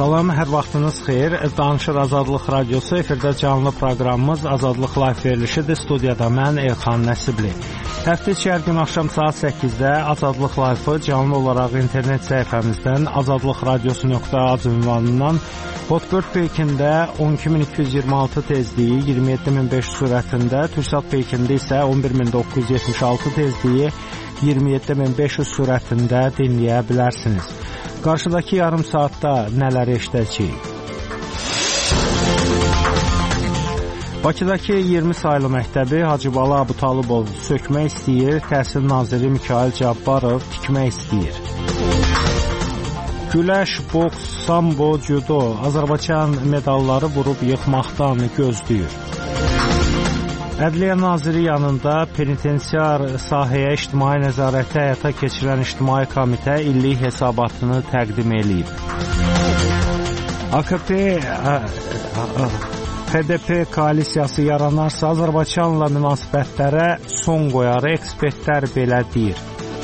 Salam, hər vaxtınız xeyir. Danışır Azadlıq Radiosu, efirdə canlı proqramımız Azadlıq Live verilişidir. Studiyada mən Elxan Nəsibli. Həftə içi hər gün axşam saat 8-də Azadlıq Live-ı canlı olaraq internet səhifəmizdən azadlıqradiosu.az ünvanından Hotbird peykində 12226 tezliyi 27500 sürətində, Türksat peykində isə 11976 tezliyi 27500 sürətində dinləyə bilərsiniz. Qarşıdakı yarım saatda nələr eşidəcəyik? Bakıdakı 20 saylı məktəbi Hacıbalı Abutalıbov sökmək istəyir, Təhsil Naziri Mikayıl Cabbarov tikmək istəyir. Güləş, boks, sambo, judo Azərbaycan medalları vurub yıxmaqdan gözləyir. Ədliyyə Naziri yanında penitensiar sahəyə ictimai nəzarəti həyata keçirən ictimai komitə illik hesabatını təqdim edib. AKP HDP koalisiyası yaranarsa Azərbaycanla münasibətlərə son qoyar, ekspertlər belə deyir.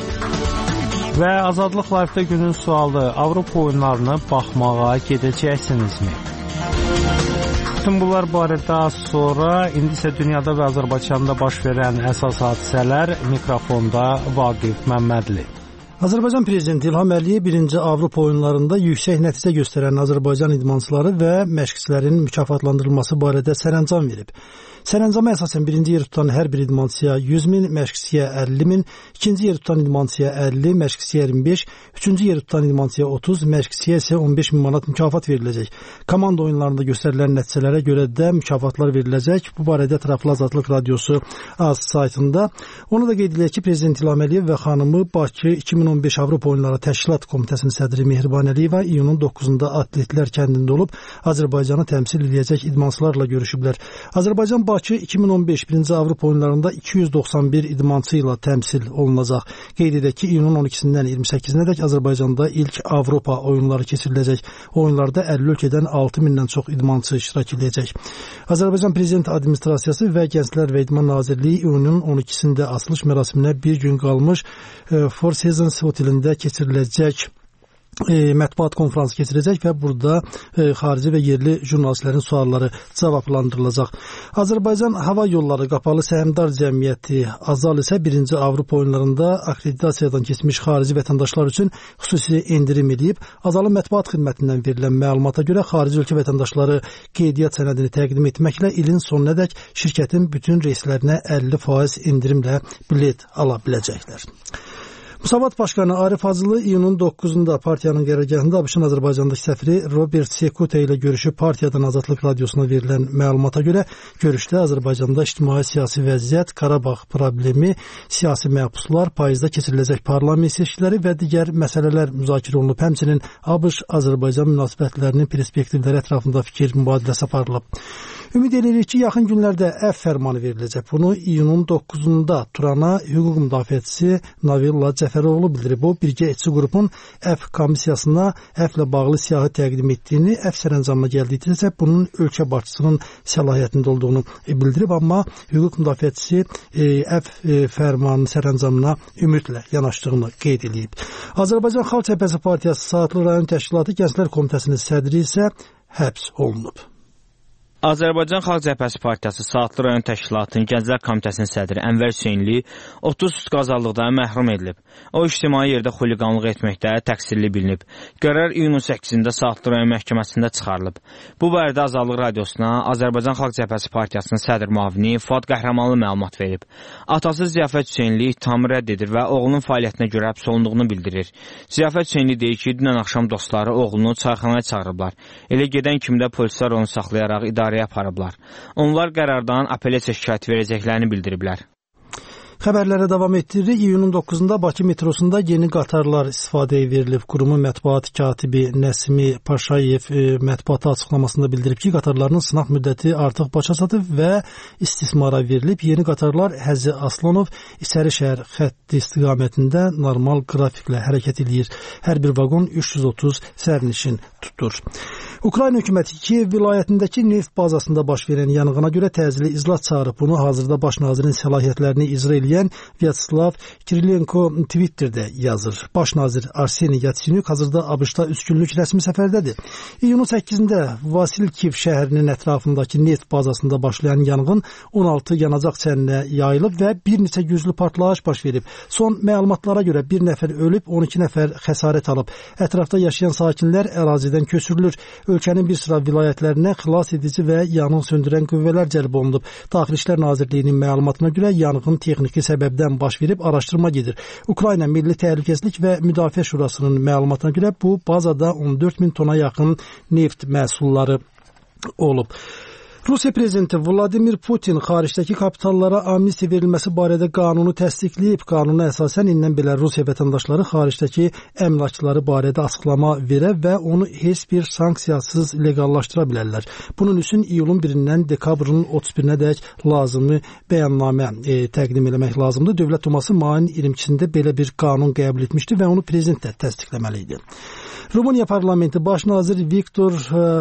Və Azadlıq Live-də günün sualı, Avropa oyunlarını baxmağa gedəcəksinizmi? Bütün bunlar barədə az sonra, indi isə dünyada və Azərbaycanda baş verən əsas hadisələr, mikrofonda Vaqif Məmmədli. Azərbaycan Prezidenti İlham Əliyev 1-ci Avropa oyunlarında yüksək nəticə göstərən Azərbaycan idmançıları və məşqçilərin mükafatlandırılması barədə sərəncam verib. Sərəncama əsasən birinci yer tutan hər bir idmançıya 100.000, məşqçiyə 50.000, ikinci yer tutan idmançıya 50, məşqçiyə 25, üçüncü yer tutan idmançıya 30, məşqçiyə isə 15.000 manat mükafat veriləcək. Komanda oyunlarında göstərilən nəticələrə görə də mükafatlar veriləcək. Bu barədə ətraflı Azadlıq Radiosu AZ saytında. Onu da qeyd edək ki, Prezident İlham Əliyev və xanımı Bakı 2015 Avropa Oyunları Təşkilat Komitəsinin sədri Mehriban Əliyeva iyunun 9-da Atletlər kəndində olub Azərbaycanı təmsil edəcək idmançılarla görüşüblər. Azərbaycan Bakı 2015 1-ci Avropa oyunlarında 291 idmançı ilə təmsil olunacaq. Qeyd edək ki, iyunun 12-dən 28-nədək Azərbaycanda ilk Avropa oyunları keçiriləcək. Oyunlarda 50 ölkədən 6000-dən çox idmançı iştirak edəcək. Azərbaycan Prezident Administrasiyası və Gənclər və İdman Nazirliyi iyunun 12-sində açılış mərasiminə bir gün qalmış Four Seasons otelində keçiriləcək mətbuat konfransı keçirəcək və burada xarici və yerli jurnalistlərin sualları cavablandırılacaq. Azərbaycan Hava Yolları Qapalı Səhmdar Cəmiyyəti Azal isə 1-ci Avropa oyunlarında akkreditasiyadan keçmiş xarici vətəndaşlar üçün xüsusi endirim edib. Azalın mətbuat xidmətindən verilən məlumata görə xarici ölkə vətəndaşları qeydiyyat sənədini təqdim etməklə ilin sonunadək şirkətin bütün reyslərinə 50% endirimlə bilet ala biləcəklər. Müsavat Başkanı Arif Hacılı iyunun 9-da partiyanın qərargahında ABŞ-ın Azərbaycandakı səfiri Robert Sekute ilə görüşüb partiyadan Azadlıq Radiosuna verilən məlumata görə görüşdə Azərbaycanda ictimai-siyasi vəziyyət, Qarabağ problemi, siyasi məhbuslar, payızda keçiriləcək parlament seçkiləri və digər məsələlər müzakirə olunub. Həmçinin ABŞ-Azərbaycan münasibətlərinin perspektivləri ətrafında fikir mübadiləsi aparılıb. Ümid edirik ki, yaxın günlərdə əfv fərmanı veriləcək. Bunu iyunun 9-da Turana hüquq müdafiəçisi Navilla Cəfəroğlu bildirib. O, birgə etçi qrupun əfv komissiyasına əfvlə bağlı siyahı təqdim etdiyini, əfv sərəncamına gəldiyini isə bunun ölkə başçısının səlahiyyətində olduğunu bildirib. Amma hüquq müdafiəçisi əfv fərmanının sərəncamına ümidlə yanaşdığını qeyd edib. Azərbaycan Xalq Cəbhəsi Partiyası Saatlı rayon təşkilatı Gənclər Komitəsinin sədri isə həbs olunub. Azərbaycan Xalq Cəbhəsi Partiyası Saatlı rayon təşkilatının Gənclər Komitəsinin sədri Ənvər Hüseynli 30 sutq azadlıqdan məhrum edilib. O, ictimai yerdə xuliqanlıq etməkdə təqsirli bilinib. Qərar iyunun 8-də Saatlı rayon məhkəməsində çıxarılıb. Bu barədə Azadlıq Radiosuna Azərbaycan Xalq Cəbhəsi Partiyasının sədr müavini Fuad Qəhrəmanlı məlumat verib. Atası Ziyafət Hüseynli ittihamı rədd edir və oğlunun fəaliyyətinə görə həbs olunduğunu bildirir. Ziyafət Hüseynli deyir ki, dünən axşam dostları oğlunu çayxanaya çağırıblar. Elə gedən kimi də polislər onu saxlayaraq idarəyə aparıblar. Onlar qərardan apellyasiya şikayət verəcəklərini bildiriblər. Xəbərlərə davam etdiririk. İyunun 9-da Bakı metrosunda yeni qatarlar istifadəyə verilib. Qurumun mətbuat katibi Nəsimi Paşayev mətbuata açıqlamasında bildirib ki, qatarların sınaq müddəti artıq başa çatıb və istismara verilib. Yeni qatarlar Həzi Aslanov İçərişəhər xətti istiqamətində normal qrafiklə hərəkət edir. Hər bir vaqon 330 sərnişin tutur. Ukrayna hökuməti Kiyev vilayətindəki neft bazasında baş verən yanğına görə təcili iclas çağırıb. Bunu hazırda baş nazirin səlahiyyətlərini icra edən eləyən Vyacheslav Kirilenko Twitterdə yazır. Baş nazir Arseniy Yatsenyuk hazırda ABŞ-da 3 günlük rəsmi səfərdədir. İyunun 8-də Vasilkiv şəhərinin ətrafındakı neft bazasında başlayan yanğın 16 yanacaq çəninə yayılıb və bir neçə güclü partlayış baş verib. Son məlumatlara görə bir nəfər ölüb, 12 nəfər xəsarət alıb. Ətrafda yaşayan sakinlər ərazidən köçürülür. Ölkənin bir sıra vilayətlərinə xilas edici və yanğın söndürən qüvvələr cəlb olunub. Daxili İşlər Nazirliyinin məlumatına görə yanğın texniki səbəbdən baş verib, araşdırma gedir. Ukrayna Milli Təhlükəsizlik və Müdafiə Şurasının məlumatına görə bu bazada 14 min tona yaxın neft məhsulları olub. Rusiya prezidenti Vladimir Putin xaricdəki kapitallara amnistiya verilməsi barədə qanunu təsdiqləyib. Qanuna əsasən indən belə Rusiya vətəndaşları xaricdəki əmlakları barədə açıqlama verə və onu heç bir sanksiyasız legallaşdıra bilərlər. Bunun üçün iyulun 1-dən dekabrın 31-nədək lazımi bəyannamə təqdim etmək lazımdır. Dövlət Duması mayın 22-sində belə bir qanun qəbul etmişdi və onu prezident də təsdiqləməli idi. Rumıniya parlamenti baş nazir Viktor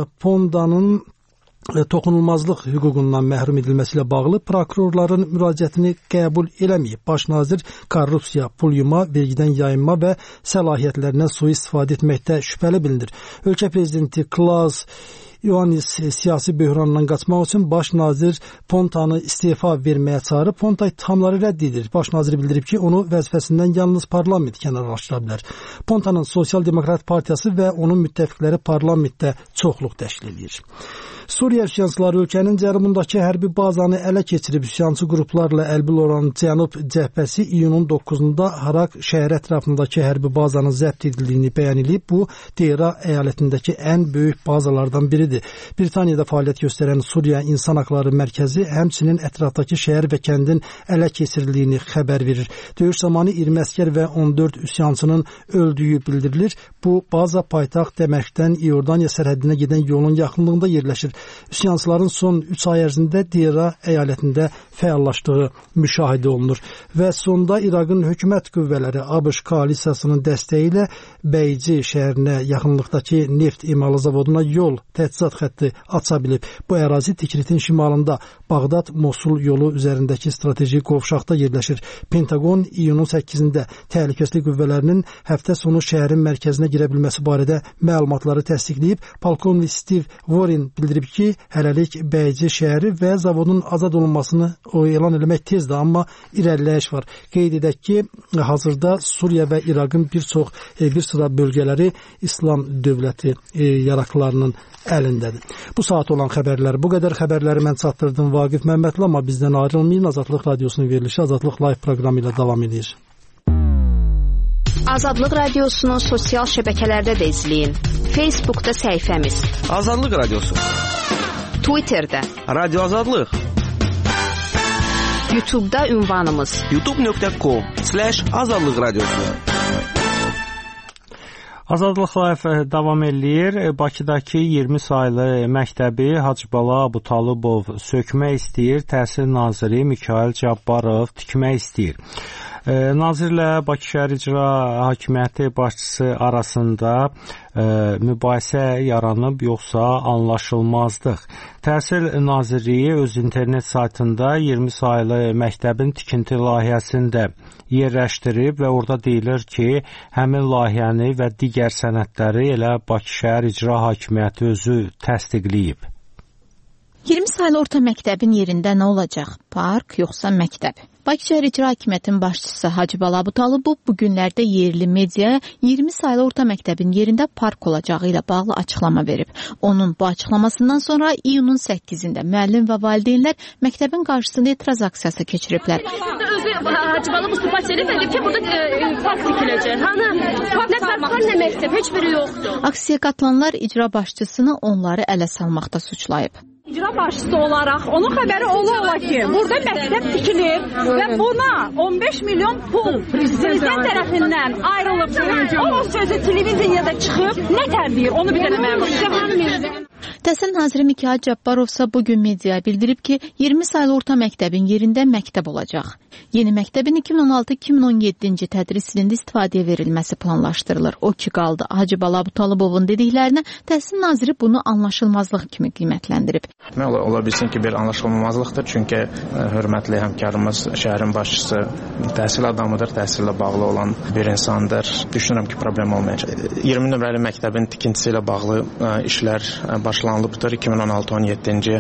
Pondanın toxunulmazlıq hüququndan məhrum edilməsi ilə bağlı prokurorların müraciətini qəbul eləməyib. Baş nazir korrupsiya, pul yuma, vergidən yayınma və səlahiyyətlərindən sui-istifadə etməkdə şübhəli bilinir. Ölkə prezidenti Klaus Ioannis siyasi böhrandan qaçmaq üçün baş nazir Pontanı istefa verməyə çağırıb. Ponta ittihamları rədd edir. Baş nazir bildirib ki, onu vəzifəsindən yalnız parlament kənarlaşdıra bilər. Pontanın Sosial Demokrat Partiyası və onun müttəfiqləri parlamentdə çoxluq təşkil edir. Suriya üsyançıları ölkənin cənubundakı hərbi bazanı ələ keçirib. Üsyançı qruplarla əlbil olan Cənub cəbhəsi iyunun 9-da Harak şəhəri ətrafındakı hərbi bazanın zəbt edildiyini bəyan edib. Bu, Dera əyalətindəki ən böyük bazalardan biridir. Britaniyada fəaliyyət göstərən Suriya İnsan Haqları Mərkəzi həmçinin ətrafdakı şəhər və kəndin ələ keçirildiyini xəbər verir. Döyüş zamanı 20 əskər və 14 üsyançının öldüyü bildirilir. Bu baza paytaxt Dəməşqdən İordaniya sərhədinə gedən yolun yaxınlığında yerləşir. Üsyançıların son 3 ay ərzində Dera əyalətində fəallaşdığı müşahidə olunur. Və sonda İraqın hökumət qüvvələri ABŞ koalisiyasının dəstəyi ilə Beyci şəhərinə yaxınlıqdakı neft emalı zavoduna yol təchizat xətti aça bilib. Bu ərazi Tikritin şimalında Bağdad-Mosul yolu üzərindəki strateji qovşaqda yerləşir. Pentagon iyunun 8-də təhlükəsizlik qüvvələrinin həftə sonu şəhərin mərkəzinə girə bilməsi barədə məlumatları təsdiqləyib. Polkovnik Steve Warren bildirib ki, hələlik Beyci şəhəri və zavodun azad olunmasını elan eləmək tezdir, amma irəliləyiş var. Qeyd edək ki, hazırda Suriya və İraqın bir sıra bölgələri İslam dövləti yaraqlarının əlindədir. Bu saat olan xəbərlər bu qədər. Xəbərləri mən çatdırdım Vaqif Məmmədli, amma bizdən ayrılmayın. Azadlıq Radiosunun verilişi Azadlıq Live proqramı ilə davam edir. Azadlıq Radiosunu sosial şəbəkələrdə də izləyin. Facebookda səhifəmiz Azadlıq Radiosu, Twitterdə Radio Azadlıq, YouTube'da ünvanımız youtube.com/Azadlıq Radiosu. Azadlıq Live davam eləyir. Bakıdakı 20 saylı məktəbi Hacıbala Abutalıbov sökmək istəyir. Təhsil naziri Mikayıl Cabbarov tikmək istəyir. Nazirlə Bakı şəhər İcra Hakimiyyəti başçısı arasında mübahisə yaranıb, yoxsa anlaşılmazdıq. Təhsil Nazirliyi öz internet saytında 20 saylı məktəbin tikinti layihəsini də yerləşdirib və orada deyilir ki, həmin layihəni və digər sənədləri elə Bakı şəhər İcra Hakimiyyəti özü təsdiqləyib. 20 saylı orta məktəbin yerində nə olacaq? Park yoxsa məktəb? Bakı şəhər İcra Hakimiyyətinin başçısı Hacıbala Abutalıbov bu günlərdə yerli mediaya 20 saylı orta məktəbin yerində park olacağı ilə bağlı açıqlama verib. Onun bu açıqlamasından sonra iyunun 8-də müəllim və valideynlər məktəbin qarşısında etiraz aksiyası keçiriblər. Hacıbala bu subat edib ki, burada park tikiləcək. Hanı? Nə park, nə məktəb, heç biri yoxdur. Aksiyaya qatılanlar icra başçısını onları ələ salmaqda suçlayıb. İcra başçısı olaraq onun xəbəri ola ki, burada məktəb tikilir və buna 15 milyon pul prezident tərəfindən ayrılıb. O sözü televiziyada çıxıb nə tər deyir, onu bir dənə mənim. Təhsil naziri Mikayıl Cabbarov isə bu gün mediaya bildirib ki, 20 saylı orta məktəbin yerində məktəb olacaq. Yeni məktəbin 2016-2017-ci tədris ilində istifadəyə verilməsi planlaşdırılır. O ki qaldı. Hacıbala Abutalıbovun dediklərinə təhsil naziri bunu anlaşılmazlıq kimi qiymətləndirib. Ola bilsin ki, bir anlaşılmazlıqdır. Çünki hörmətli həmkarımız şəhərin başçısı təhsil adamıdır, təhsillə bağlı olan bir insandır. Düşünürəm ki, problem olmayacaq. 20 nömrəli məktəbin tikintisi ilə bağlı işlər başlanılıbdır. 2016-17-ci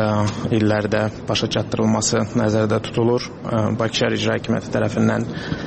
illərdə başa çatdırılması nəzərdə tutulur. Bakı şəhər İcra Hakimiyyəti tərəfindən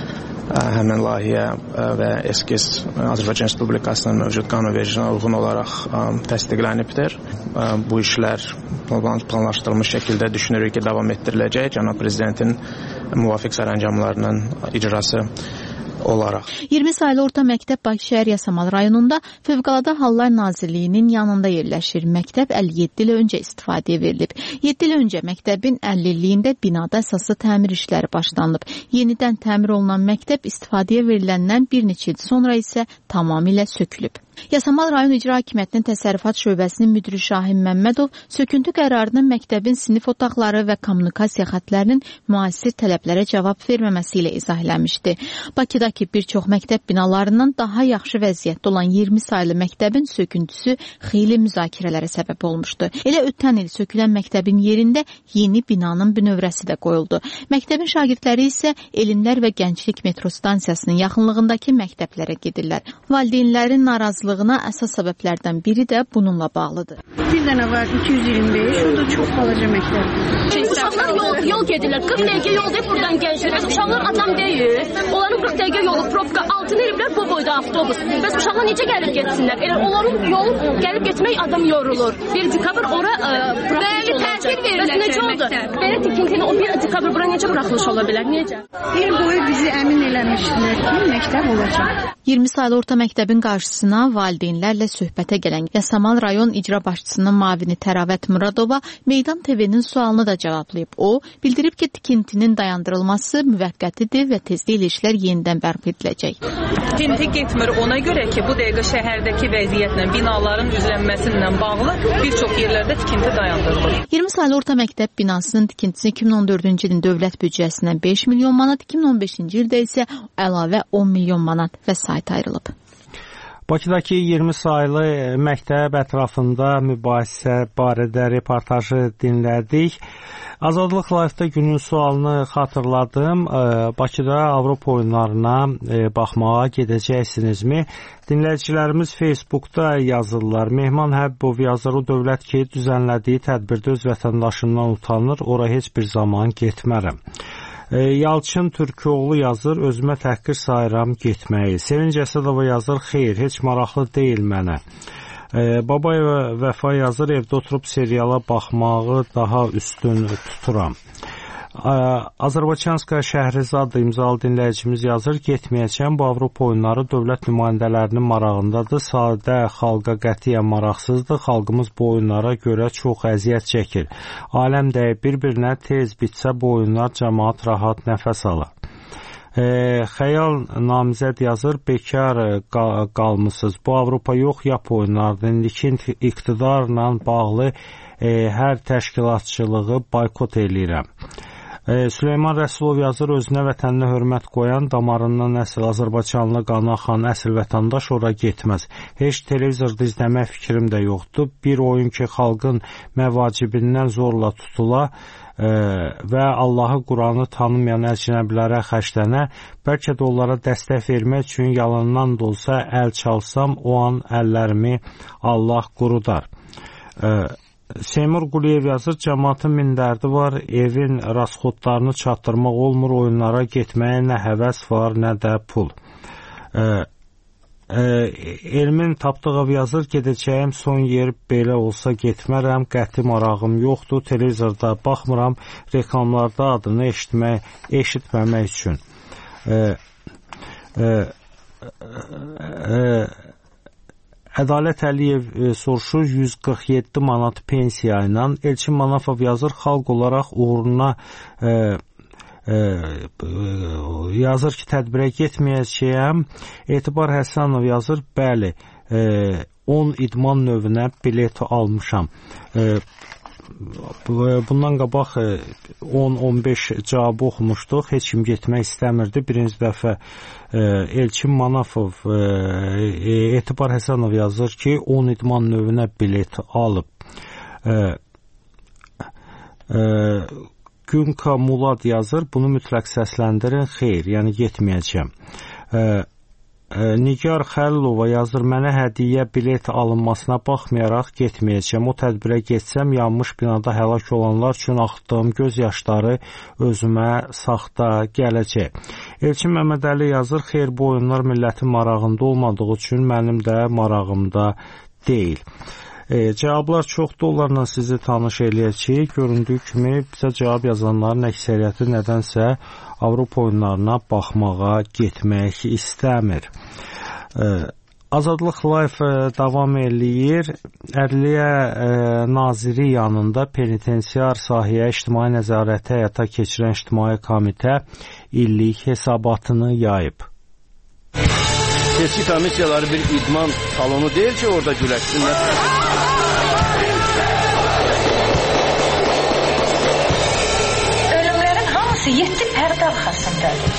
həmin layihə və eskiz Azərbaycan Respublikasının mövcud qanun vericiliyinə uyğun olaraq təsdiqlənibdir. Bu işlər planlaşdırılmış şəkildə düşünürük ki, davam etdiriləcək. Cənab Prezidentin müvafiq sərəncamlarının icrası olaraq. 20 saylı orta məktəb Bakı şəhər Yasamal rayonunda Fövqəladə Hallar Nazirliyinin yanında yerləşir. Məktəb 57 il öncə istifadəyə verilib. 7 il öncə məktəbin 50 illiyində binada əsaslı təmir işləri başlanıb. Yenidən təmir olunan məktəb istifadəyə veriləndən bir neçə il sonra isə tamamilə sökülüb. Yasamal rayon İcra Hakimiyyətinin təsərrüfat şöbəsinin müdiri Şahin Məmmədov söküntü qərarının məktəbin sinif otaqları və kommunikasiya xətlərinin müasir tələblərə cavab verməməsi ilə izah eləmişdi. Bakıdakı bir çox məktəb binalarından daha yaxşı vəziyyətdə olan 20 saylı məktəbin söküntüsü xeyli müzakirələrə səbəb olmuşdu. Elə ötən il sökülən məktəbin yerində yeni binanın bünövrəsi də qoyuldu. Məktəbin şagirdləri isə Elmlər və Gənclik metro stansiyasının yaxınlığındakı məktəblərə gedirlər. Valideynlərin narazılığına əsas səbəblərdən biri də bununla bağlıdır. Bir dənə var 225, o da çox balaca məktəbdir. Uşaqlar yol gedirlər. 40 dəqiqə yol deyib buradan gənclər. Uşaqlar adam deyil. Onların 40 dəqiqə yolu probka altını eliblər bu boyda avtobus. Bəs uşaqlar necə gəlib getsinlər? Elə onların yolu gəlib getmək adam yorulur. 1 dekabr ora bəli təhsil verirlər. Necə oldu? Belə tikintini o 1 dekabr bura necə buraxılış ola bilər? Necə? Bir boyu bizi əmin eləmişdilər ki, məktəb olacaq. 20 saylı orta məktəbin qarşısına valideynlərlə söhbətə gələn Yasamal rayon icra başçısının müavini Təravət Muradova Meydan TV-nin sualını da cavablayıb. O, bildirib ki, tikintinin dayandırılması müvəqqətidir və tezliklə işlər yenidən bərpa ediləcək. Tikinti getmir ona görə ki, bu dəqiqə şəhərdəki vəziyyətlə, binaların üzlənməsindən bağlı bir çox yerlərdə tikinti dayandırılır. 20 saylı orta məktəb binasının tikintisi 2014-cü ilin dövlət büdcəsindən 5 milyon manat, 2015-ci ildə isə əlavə 10 milyon manat vəsait ayrılıb. Bakıdakı 20 saylı məktəb ətrafında mübahisə barədə reportajı dinlədik. Azadlıq Live-da günün sualını xatırladım. Bakıda Avropa oyunlarına baxmağa gedəcəksinizmi? Dinləyicilərimiz Facebookda yazırlar. Mehman Həbbov yazır, o dövlət ki, düzənlədiyi tədbirdə öz vətəndaşından utanır, ora heç bir zaman getmərəm. Yalçın Türkoğlu yazır, özümə təhqir sayıram getməyi. Sevinc Əsədova yazır, xeyr, heç maraqlı deyil mənə. Babayev Vəfa yazır, evdə oturub seriala baxmağı daha üstün tuturam. Azərbaycanska Şəhrizad imzalı dinləyicimiz yazır, getməyəcəm, bu Avropa oyunları dövlət nümayəndələrinin marağındadır, sadə xalqa qətiyyən maraqsızdır, xalqımız bu oyunlara görə çox əziyyət çəkir. Aləm dəyib bir-birinə tez bitsə bu oyunlar cəmaat rahat nəfəs alır. Xəyal namizəd yazır, bekar qalmısınız, bu Avropa yox, yap oyunlardır, indiki iqtidarla bağlı hər təşkilatçılığı boykot eləyirəm. Süleyman Rəsulov yazır, özünə vətəninə hörmət qoyan, damarından əsl Azərbaycanlı qanı axan əsl vətəndaş ora getməz. Heç televizorda izləmək fikrim də yoxdur. Bir oyun ki, xalqın məvacibindən zorla tutula və Allahı, Quranı tanımayan əcnəbilərə xərclənə, bəlkə də onlara dəstək vermək üçün yalandan da olsa əl çalsam, o an əllərimi Allah qurudar. Seymur Quliyev yazır, cəmaatın min dərdi var, evin rasxodlarını çatdırmaq olmur, oyunlara getməyə nə həvəs var, nə də pul. Elmin Tapdığov yazır, gedəcəyim son yer belə olsa getmərəm, qəti marağım yoxdur, televizorda baxmıram, reklamlarda adını eşitməmək üçün. Ədalət Əliyev soruşur, 147 manat pensiya ilə. Elçin Manafov yazır, xalq olaraq uğruna yazır ki, tədbirə getməyəcəyəm. Etibar Həsənov yazır, bəli, 10 idman növünə bilet almışam. Bundan qabaq 10-15 cavabı oxumuşduq. Heç kim getmək istəmirdi. Birinci dəfə Elçin Manafov, Etibar Həsənov yazır ki, 10 idman növünə bilet alıb. Günka Mulad yazır, bunu mütləq səsləndirin. Xeyr, yəni getməyəcəm. Nigar Xəlilova yazır, mənə hədiyyə bilet alınmasına baxmayaraq getməyəcəm. O tədbirə getsəm, yanmış binada həlak olanlar üçün axıtdığım göz yaşları özümə saxta gələcək. Elçin Məmmədəli yazır, xeyr, bu oyunlar millətin marağında olmadığı üçün mənim də marağımda deyil. Cavablar çoxdur, onlarla sizi tanış eləyəcəyik. Göründüyü kimi bizə cavab yazanların əksəriyyəti nədənsə Avropa oyunlarına baxmağa getmək istəmir. Azadlıq Live davam eləyir. Ədliyyə Naziri yanında penitensiar sahəyə ictimai nəzarəti həyata keçirən İctimai Komitə illik hesabatını yayıb. Seçki komissiyaları bir idman salonu deyil ki, orada güləşsinlər. Ölümlərin hamısı 7 pərdə arxasındadır.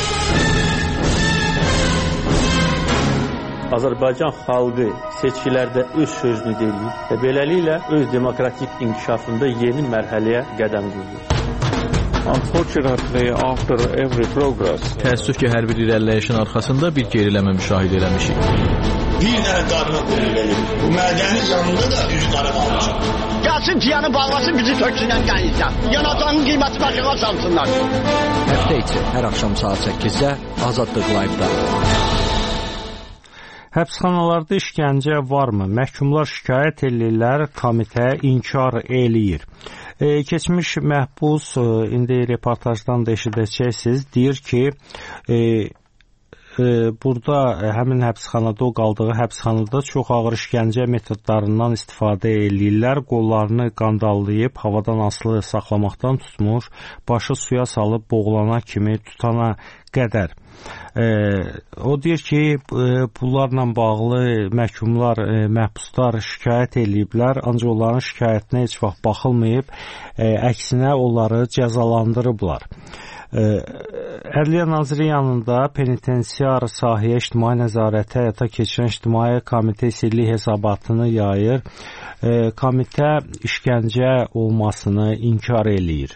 Azərbaycan xalqı seçkilərdə öz sözünü deyir və beləliklə öz demokratik inkişafında yeni mərhələyə qədəm qoyur. Unfortunately, after every progress, təəssüf ki, hər bir irəliləyişin arxasında bir geriləmə müşahidə eləmişik. Bir dənə qadına qulluq edir. Bu mədənin yanında da üzü qara qalmışıq. Gəlsin piyanı bağlasın, bizi töksünən qənizdən. Yanacağının qiyməti başına salsınlar. Həftə içi hər axşam saat 8-də Azadlıq Live-da. Həbsxanalarda işgəncə varmı? Məhkumlar şikayət edirlər, komitə inkar eləyir. Keçmiş məhbus, indi reportajdan da eşidəcəksiniz, deyir ki, burada həmin həbsxanada, o qaldığı həbsxanada çox ağır işgəncə metodlarından istifadə eləyirlər. Qollarını qandallayıb, havadan asılı saxlamaqdan tutmuş, başı suya salıb boğulana kimi tutana qədər. O deyir ki, bunlarla bağlı məhkumlar, məhbuslar şikayət eləyiblər, ancaq onların şikayətinə heç vaxt baxılmayıb, əksinə onları cəzalandırıblar. Ədliyyə Naziri yanında penitensiar sahəyə ictimai nəzarəti həyata keçirən İctimai Komitə illik hesabatını yayır. Komitə işgəncə olmasını inkar eləyir.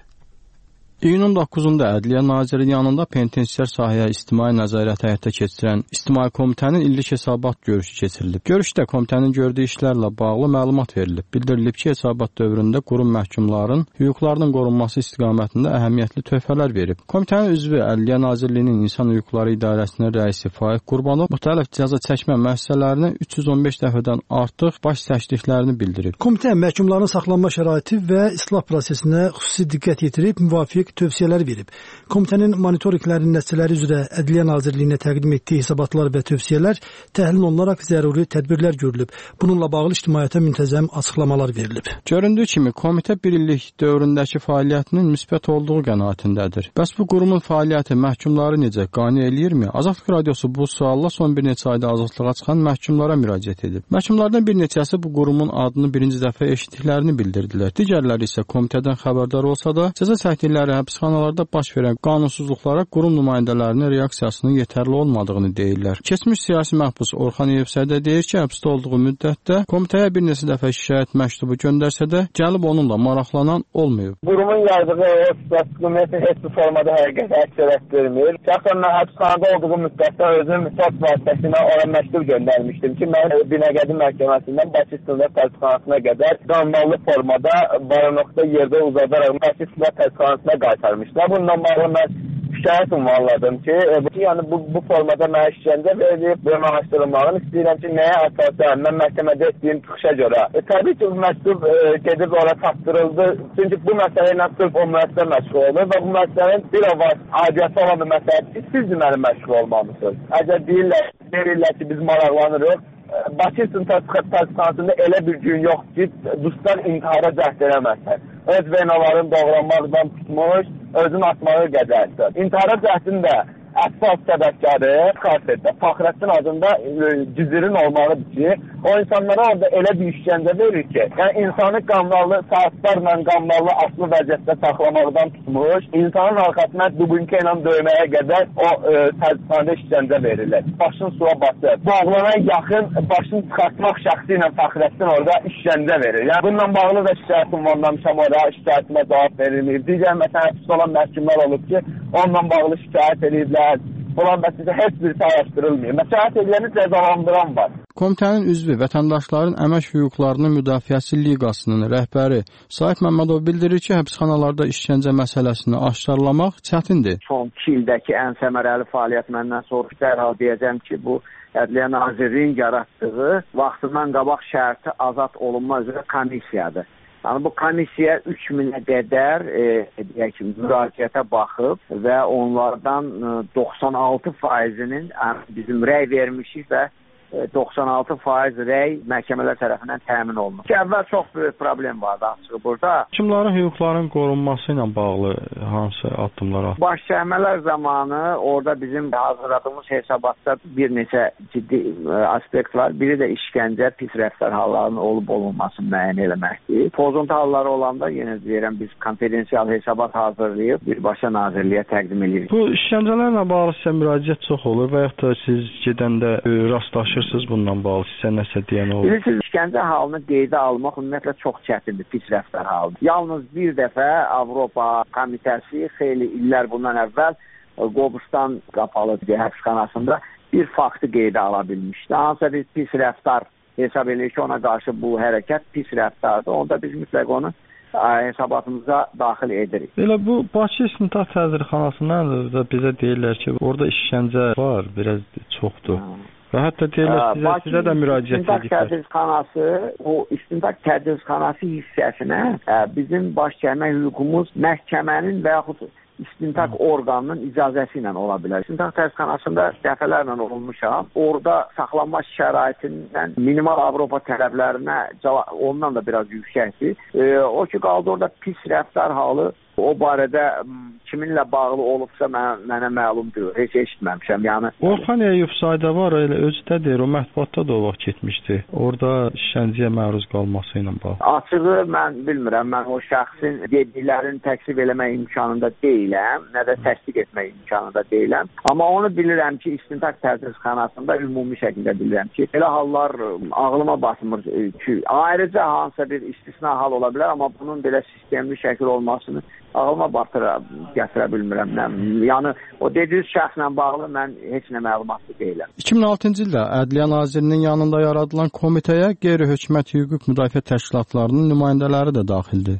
İyunun 9-da Ədliyyə Nazirinin yanında penitensiar sahəyə ictimai nəzarəti həyata keçirən İctimai Komitənin illik hesabat görüşü keçirilib. Görüşdə komitənin gördüyü işlərlə bağlı məlumat verilib. Bildirilib ki, hesabat dövründə qurum məhkumların hüquqlarının qorunması istiqamətində əhəmiyyətli töhfələr verib. Komitənin üzvü Ədliyyə Nazirliyinin İnsan Hüquqları İdarəsinin rəisi Faiq Qurbanov müxtəlif cəza çəkmə müəssisələrinə 315 dəfədən artıq baş çəkdiklərini bildirib. Komitə məhkumların saxlanma şəraiti və islah prosesinə xüsusi diqqət yetirib müvafiq tövsiyələr verib. Komitənin monitorinqlərinin nəticələri üzrə Ədliyyə Nazirliyinə təqdim etdiyi hesabatlar və tövsiyələr təhlil olunaraq zəruri tədbirlər görülüb. Bununla bağlı ictimaiyyətə müntəzəm açıqlamalar verilib. Göründüyü kimi, komitə bir illik dövründəki fəaliyyətinin müsbət olduğu qənaətindədir. Bəs bu qurumun fəaliyyəti məhkumları necə qane eləyirmi? Azadlıq Radiosu bu sualla son bir neçə ayda azadlığa çıxan məhkumlara müraciət edib. Məhkumlardan bir neçəsi bu qurumun adını birinci dəfə eşitdiklərini bildirdilər. Digərləri isə komitədən xəbərdar olsa da, cəza çəkdikləri həbsxanalarda baş verən qanunsuzluqlara qurum nümayəndələrinin reaksiyasının yetərli olmadığını deyirlər. Keçmiş siyasi məhbus Orxan Yevsədə deyir ki, həbsdə olduğu müddətdə komitəyə bir neçə dəfə şikayət məktubu göndərsə də, gəlib onunla maraqlanan olmayıb. Qurumun yazdığı ümumiyyətlə heç bir formada həqiqət əks etdirmir. Şəxsən mən həbsxanada olduğu müddətdə özüm SOS vasitəsilə ora məktub göndərmişdim ki, mən Binəqədi məhkəməsindən Bakı İstintaq Təbsixanasına qədər qanunlu formada barınıqda yerdə uzadaraq Bakı İstintaq Təbsixanasına qaytarmışlar. Bununla bağlı mən şikayət ünvanladım ki, yəni bu formada mənə işgəncə verilib, bu araşdırılmağını istəyirəm ki, nəyə əsasən mən məhkəmədə etdiyim çıxışa görə. Təbii ki, bu məktub gedib ora çatdırıldı. Çünki bu məsələ ilə sırf o müəssisə məşğul olur və bu məsələnin bir aidiyyəti olan bir məsələdir. Siz deməli məşğul olmalısınız. Əgər deyirlər ki, biz maraqlanırıq, Bakı İstintaq Təbsixanasında elə bir gün yox ki, dustlar intihara cəhd eləməzlər. Öz venaların doğranmaqdan tutmuş, özünü atmağı qədərdir. İntihara cəhdin də əsas səbəbkarı kartette Fəxrəddin adında cüzürün olmalıdır ki, o insanlara orada elə bir işgəncə verir ki, yəni insanı qanlarlı, saatlarla qanlarlı asılı vəziyyətdə saxlamaqdan tutmuş, insanın arxasına dubinka ilə döyməyə qədər o təzyiqxanada işgəncə verirlər. Başın suya basır. Boğulana yaxın başını çıxartmaq şəxsi ilə Fəxrəddin orada işgəncə verir. Yəni bununla bağlı da şikayətim olmamışam oraya, şikayətimə cavab verilmir. Digər məsələn həbs olan məhkumlar olub ki, onunla bağlı şikayət ediblər. Olan məsələ heç bir araşdırılmıyor. Şikayət ediləni cəzalandıran var. Komitənin üzvü Vətəndaşların Əmək Hüquqlarının Müdafiəsi Liqasının rəhbəri Sahib Məmmədov bildirir ki, həbsxanalarda işgəncə məsələsini aşkarlamaq çətindir. Son 2 ildəki ən səmərəli fəaliyyət məndən sonra dərhal deyəcəm ki, bu Ədliyyə Nazirliyinin yaratdığı vaxtından qabaq şərti azad olunma üzrə komissiyadır. Yəni bu komissiya 3000-ə qədər müraciətə baxıb və onlardan 96%-nin bizim rəy vermişik və 96% rəy məhkəmələr tərəfindən təmin olunur. Əvvəl çox böyük problem vardı açığı burada. Məhkumların hüquqlarının qorunması ilə bağlı hansı addımlar atılır? Başsəhmələr zamanı orada bizim hazırladığımız hesabatda bir neçə ciddi aspekt var. Biri də işgəncə, pis rəftar hallarının olub-olunmasını müəyyən eləməkdir. Pozuntu halları olanda yenə deyirəm biz konfidensial hesabat hazırlayıb birbaşa Nazirliyə təqdim edirik. Bu işgəncələrlə bağlı sizə müraciət çox olur və yaxud da siz gedəndə rastlaşırsınız bundan bağlı sizə nəsə deyən olur? Bilirsiniz, işgəncə halını qeydə almaq ümumiyyətlə çox çətindir, pis rəftar halıdır. Yalnız bir dəfə Avropa Komitəsi xeyli illər bundan əvvəl Qobustan qapalı həbsxanasında bir faktı qeydə ala bilmişdi. Hansısa bir pis rəftar hesab edir ki, ona qarşı bu hərəkət pis rəftardır. Onda biz mütləq onu hesabatımıza daxil edirik. Elə bu Bakı İstintaq Tədbirxanasından da bizə deyirlər ki, orada işgəncə var, biraz çoxdur. Və hətta deyirlər sizə də müraciət ediblər. İstintaq Tədbirxanası, o İstintaq Tədbirxanası hissəsinə bizim baş çəkmə hüququmuz məhkəmənin və yaxud istintaq orqanının icazəsi ilə ola bilər. İstintaq Tədbirxanasında dəfələrlə olmuşam. Orada saxlanma şəraitindən minimal Avropa tələblərinə ondan da biraz yüksəkdir. O ki, qaldı orada pis rəftar halı. O barədə kiminlə bağlı olubsa mənə məlumdur. Heç eşitməmişəm. Yəni Orxan Əyyubzaddə var, elə özü də deyir, o mətbuatda da o vaxt getmişdi. Orada işgəncəyə məruz qalması ilə bağlı. Açığı mən bilmirəm. Mən o şəxsin dediklərini təksib eləmək imkanında deyiləm, nə də təsdiq etmək imkanında deyiləm. Amma onu bilirəm ki, İstintaq Tədbirxanasında ümumi şəkildə bilirəm ki, elə hallar ağlıma batmır ki, ayrıca hansısa bir istisna hal ola bilər, amma bunun belə sistemli şəkil olmasını ağlıma gətirə bilmirəm. Yəni, o dediyiniz şəxslə bağlı mən heç nə məlumatlı deyiləm. 2006-cı ildə Ədliyyə Nazirinin yanında yaradılan komitəyə qeyri-hökumət hüquq müdafiə təşkilatlarının nümayəndələri də daxildir.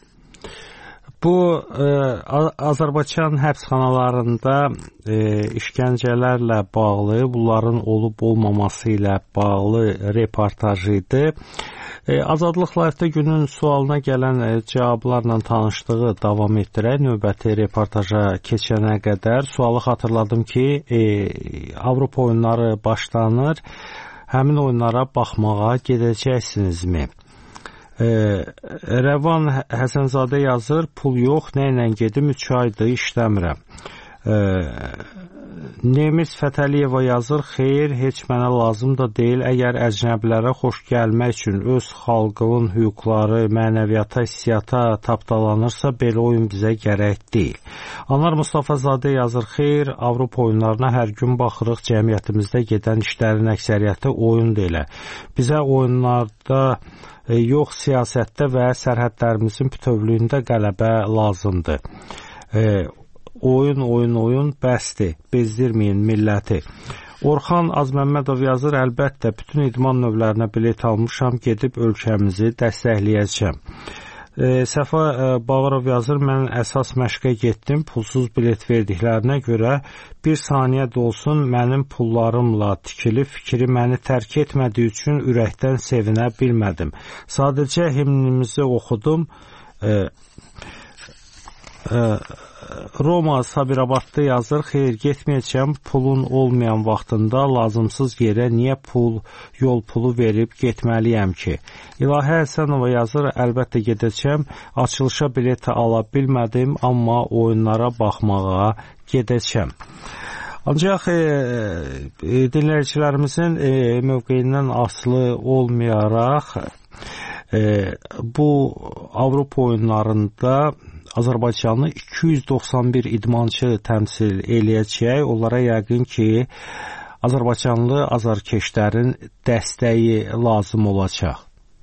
Bu Azərbaycan həbsxanalarında işgəncələrlə bağlı, bunların olub-olmaması ilə bağlı reportaj idi. Azadlıq Live-də günün sualına gələn cavablarla tanışdığı davam etdirək. Növbəti reportaja keçənə qədər sualı xatırladım ki, Avropa oyunları başlanır. Həmin oyunlara baxmağa gedəcəksinizmi? Rəvan Həsənzadə yazır, pul yox, nə ilə gedim, 3 aydır işləmirəm. Nemis Fətəliyeva yazır, xeyr, heç mənə lazım da deyil, əgər əcnəbilərə xoş gəlmək üçün öz xalqının hüquqları, mənəviyyata, hissiyata tapdalanırsa, belə oyun bizə gərək deyil. Anar Mustafazadə yazır, xeyr, Avropa oyunlarına hər gün baxırıq, cəmiyyətimizdə gedən işlərin əksəriyyəti oyundur elə. Bizə oyunlarda yox, siyasətdə və sərhədlərimizin bütövlüyündə qələbə lazımdır. Oyun, bəsdir, bezdirməyin milləti. Orxan Azməmmədov yazır, əlbəttə, bütün idman növlərinə bilet almışam, gedib ölkəmizi dəstəkləyəcəm. Səfa Bağırov yazır, mən əsas məşqə getdim, pulsuz bilet verdiklərinə görə bir saniyə də olsun mənim pullarımla tikili fikri məni tərk etmədiyi üçün ürəkdən sevinə bilmədim. Sadəcə himnimizi oxudum. Roma Sabirabadda yazır, xeyr, getməyəcəm, pulun olmayan vaxtında lazımsız yerə niyə yol pulu verib getməliyəm ki? İlahə Həsənova yazır, əlbəttə gedəcəm, açılışa bileti ala bilmədim, amma oyunlara baxmağa gedəcəm. Ancaq dinləyicilərimizin mövqeyindən asılı olmayaraq bu Avropa oyunlarında Azərbaycanlı 291 idmançı təmsil eləyəcək. Onlara yəqin ki, Azərbaycanlı azarkeşlərin dəstəyi lazım olacaq.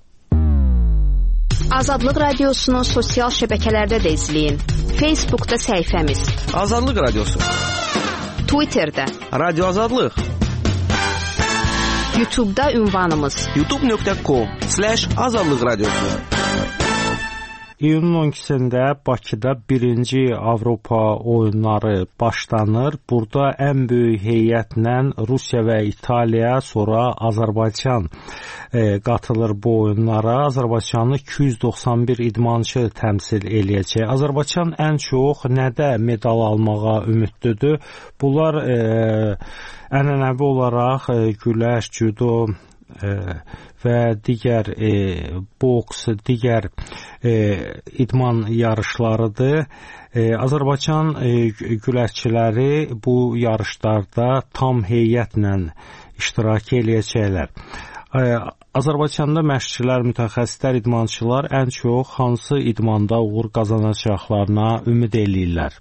Azadlıq Radiosunu sosial şəbəkələrdə də izləyin. Facebookda səhifəmiz Azadlıq Radiosu, Twitterdə Radio Azadlıq, YouTube'da ünvanımız youtube.com/azadlıq radiosu. İyunun 12-sində Bakıda 1-ci Avropa oyunları başlanır. Burada ən böyük heyətlə Rusiya və İtaliya, sonra Azərbaycan qatılır bu oyunlara. Azərbaycanlı 291 idmançı təmsil eləyəcək. Azərbaycan ən çox nədə medal almağa ümidlidir? Bunlar ənənəvi olaraq güləş, judo və digər boks, digər idman yarışlarıdır. Azərbaycan güləşçiləri bu yarışlarda tam heyətlə iştirak eləyəcəklər. Azərbaycanda məşqçilər, mütəxəssislər, idmançılar ən çox hansı idmanda uğur qazanacaqlarına ümid eləyirlər?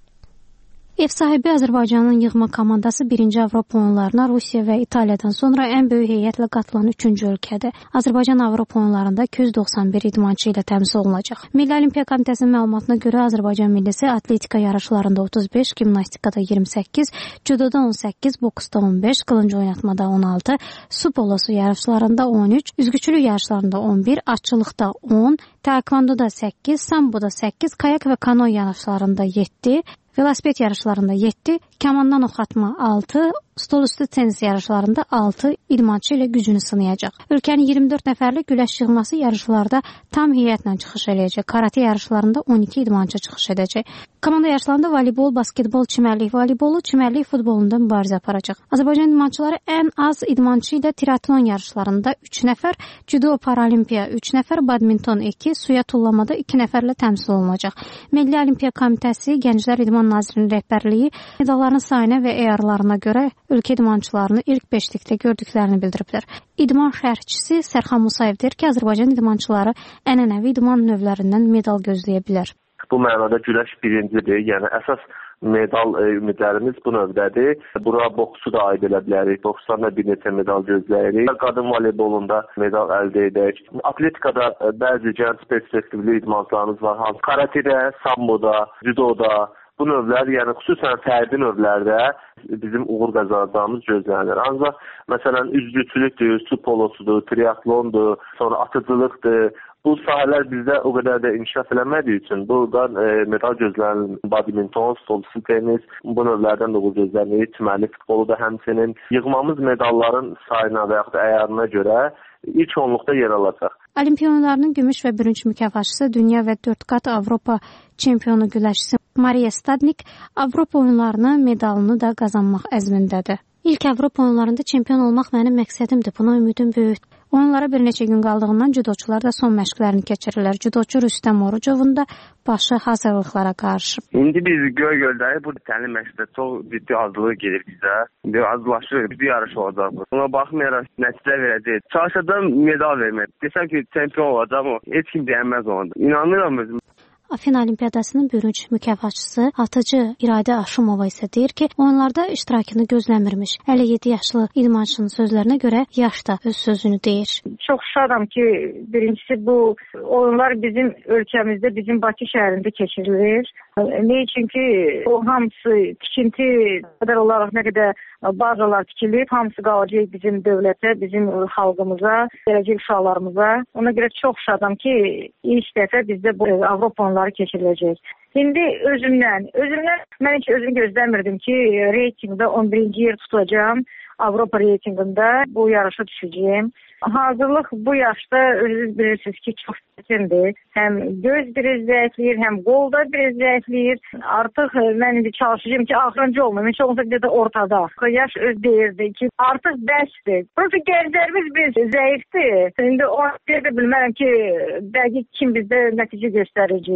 Ev sahibi Azərbaycanın yığma komandası 1-ci Avropa oyunlarına Rusiya və İtaliyadan sonra ən böyük heyətlə qatılan 3-cü ölkədir. Azərbaycan Avropa oyunlarında 291 idmançı ilə təmsil olunacaq. Milli Olimpiya Komitəsinin məlumatına görə Azərbaycan millisi atletika yarışlarında 35, gimnastikada 28, judoda 18, boksda 15, qılınc oynatmada 16, su polosu yarışlarında 13, üzgüçülük yarışlarında 11, atçılıqda 10, taekvondoda 8, samboda 8, kayak və kano yarışlarında 7, velosiped yarışlarında 7, kamandan ox atma 6, stol üstü tenis yarışlarında 6 idmançı ilə gücünü sınayacaq. Ölkənin 24 nəfərlik güləş yığması yarışlarda tam heyətlə çıxış edəcək. Karate yarışlarında 12 idmançı çıxış edəcək. Komanda yarışlarında voleybol, basketbol, çimərlik voleybolu, çimərlik futbolunda mübarizə aparacaq. Azərbaycan idmançıları ən az idmançı ilə triatlon yarışlarında 3 nəfər, judo paralimpiya 3 nəfər, badminton 2, suya tullamada 2 nəfərlə təmsil olunacaq. Milli Olimpiya Komitəsi Gənclər İdman Nazirinin rəhbərliyi medalların sayına və əyarlarına görə ölkə idmançılarını ilk 5-likdə gördüklərini bildiriblər. İdman şərhçisi Sərxan Musayev deyir ki, Azərbaycan idmançıları ənənəvi idman növlərindən medal gözləyə bilər. Bu mənada güləş birincidir. Yəni əsas medal ümidlərimiz bu növdədir. Bura boksu da aid edə bilərik. Boksdan da bir neçə medal gözləyirik. Qadın voleybolunda medal əldə edək. Atletikada bəzi gənc perspektivli idmançılarımız var. Karatedə, samboda, judoda bu növlər, yəni xüsusən fərdi növlərdə bizim uğur qazanacağımız gözlənilir. Ancaq məsələn üzgüçülükdür, su polosudur, triatlondur, sonra atıcılıqdır. Bu sahələr bizdə o qədər də inkişaf eləmədiyi üçün buradan medal gözlənilir. Badminton, stol üstü tenis, bu növlərdən də uğur gözlənilir. Çimərlik futbolu da həmçinin. Yığmamız medalların sayına və yaxud da əyarına görə ilk onluqda yer alacaq. Olimpiya oyunlarının gümüş və bürünc mükafatçısı, dünya və 4 qat Avropa çempionu güləşçisi Mariya Stadnik Avropa oyunlarının medalını da qazanmaq əzmindədir. İlk Avropa oyunlarında çempion olmaq mənim məqsədimdir. Buna ümidim böyükdür. Oyunlara bir neçə gün qaldığından judoçular da son məşqlərini keçirirlər. Judoçu Rüstəm Orucovun da başı hazırlıqlara qarışıb. İndi biz Göygöldəyik. Bu təlim məşqdə çox ciddi hazırlıq gedir bizə. İndi hazırlaşırıq. Bir yarış olacaq bu. Buna baxmayaraq nəticə verəcək. Çalışacağım medal vermək. Desəm ki, çempion olacağım, o heç kim deyəməz onu. İnanıram özüm. Afina Olimpiyadasının bürünc mükafatçısı atıcı İradə Aşımova isə deyir ki, oyunlarda iştirakını gözləmirmiş. 57 yaşlı idmançının sözlərinə görə yaş da öz sözünü deyir. Çox şadam ki, birincisi bu oyunlar bizim ölkəmizdə, bizim Bakı şəhərində keçirilir. Ne üçün ki, o hamısı tikinti qədər olaraq nə qədər bazalar tikilib, hamısı qalacaq bizim dövlətə, bizim xalqımıza, gələcək uşaqlarımıza. Ona görə çox şadam ki, ilk dəfə bizdə bu Avropa oyunları keçiriləcək. İndi özümdən mən heç özümü gözləmirdim ki, reytingdə 11-ci yer tutacağım. Avropa reytingində bu yarışa düşəcəyim. Hazırlıq bu yaşda özünüz bilirsiniz ki, çox çətindir. Həm göz biraz zəifləyir, həm qol da biraz zəifləyir. Artıq mən indi çalışacağım ki, axırıncı olmayayım. Heç olmasa bir də ortada. Yaş öz deyirdi ki, artıq bəsdir. Prosta gənclərimiz biz zəifdir. İndi o də bilmərəm ki, dəqiq kim bizdə nəticə göstərəcək.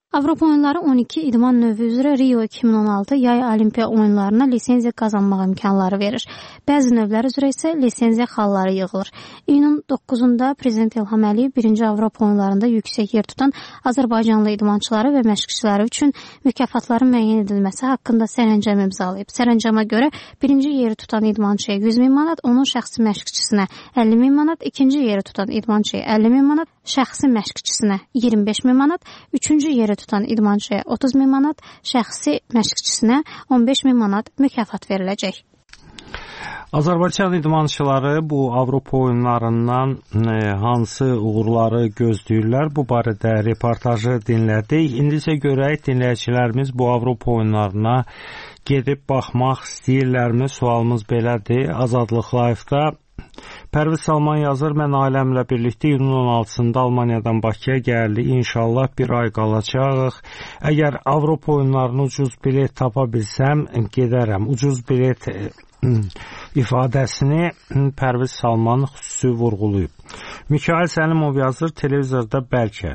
Avropa oyunları 12 idman növü üzrə Rio 2016 yay olimpiya oyunlarına lisenziya qazanmaq imkanları verir. Bəzi növlər üzrə isə lisenziya xalları yığılır. İyunun 9-da Prezident İlham Əliyev 1-ci Avropa oyunlarında yüksək yer tutan Azərbaycanlı idmançıları və məşqçiləri üçün mükafatların müəyyən edilməsi haqqında sərəncam imzalayıb. Sərəncama görə 1-ci yeri tutan idmançıya 100.000 manat, onun şəxsi məşqçisinə 50.000 manat, 2-ci yeri tutan idmançıya 50.000 manat, şəxsi məşqçisinə 25.000 manat, 3-cü yeri tutan idmançıya 30.000 manat, şəxsi məşqçisinə 15.000 manat mükafat veriləcək. Azərbaycan idmançıları bu Avropa oyunlarından hansı uğurları gözləyirlər? Bu barədə reportajı dinlədik. İndi isə görək dinləyicilərimiz bu Avropa oyunlarına gedib baxmaq istəyirlərmi? Sualımız belədir. Azadlıq Live-da Pərviz Salman yazır, mən ailəmlə birlikdə iyunun 16-sında Almaniyadan Bakıya gəldi. İnşallah bir ay qalacağıq. Əgər Avropa oyunlarına ucuz bilet tapa bilsəm, gedərəm. Ucuz bilet ifadəsini Pərviz Salman xüsusi vurğulayıb. Mikail Səlimov yazır, televizorda bəlkə.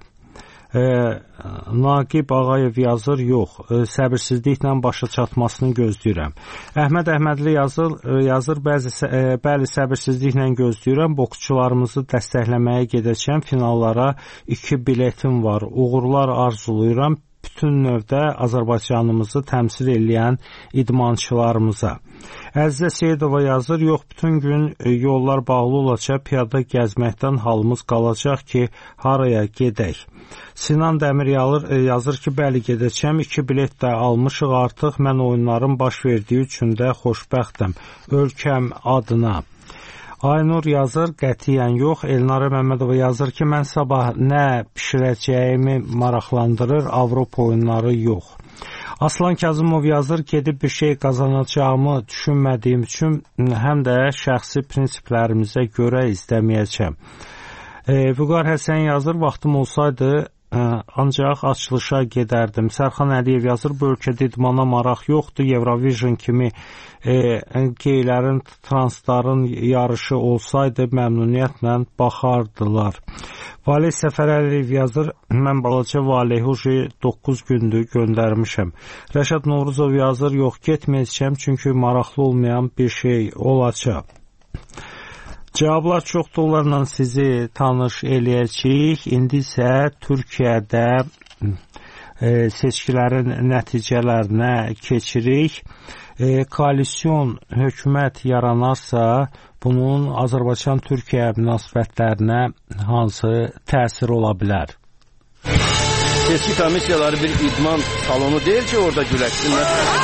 Naqib Ağayev yazır, yox, səbirsizliklə başa çatmasını gözləyirəm. Əhməd Əhmədli yazır, bəli, səbirsizliklə gözləyirəm, boksçularımızı dəstəkləməyə gedəcəm, finallara 2 biletim var, uğurlar arzulayıram bütün növdə Azərbaycanımızı təmsil edən idmançılarımıza. Əzizə Seyidova yazır, yox, bütün gün yollar bağlı olacaq, piyada gəzməkdən halımız qalacaq ki, haraya gedək. Sinan Dəmir yazır ki, bəli, gedəcəm, 2 bilet də almışıq artıq, mən oyunların baş verdiyi üçün də xoşbəxtəm, ölkəm adına. Aynur yazır, qətiyyən yox. Elnara Məmmədova yazır ki, mən sabah nə pişirəcəyimi maraqlandırır, Avropa oyunları yox. Aslan Kazımov yazır, gedib bir şey qazanacağımı düşünmədiyim üçün həm də şəxsi prinsiplərimizə görə izləməyəcəm. Vüqar Həsən yazır, vaxtım olsaydı ancaq açılışa gedərdim. Sərxan Əliyev yazır, bu ölkədə idmana maraq yoxdur. Eurovision kimi geylərin, transların yarışı olsaydı məmnuniyyətlə baxardılar. Valih Səfərəliyev yazır, mən balaca Valehuji 9 gündür göndərmişəm. Rəşad Novruzov yazır, yox, getməyəcəm, çünki maraqlı olmayan bir şey olacaq. Cavablar çoxdur, onlarla sizi tanış eləyəcəyik. İndi isə Türkiyədə seçkilərin nəticələrinə keçirik. Koalisyon hökumət yaranarsa, bunun Azərbaycan-Türkiyə münasibətlərinə hansı təsir ola bilər? Seçki komissiyaları bir idman salonu deyil ki, orada güləşsinlər.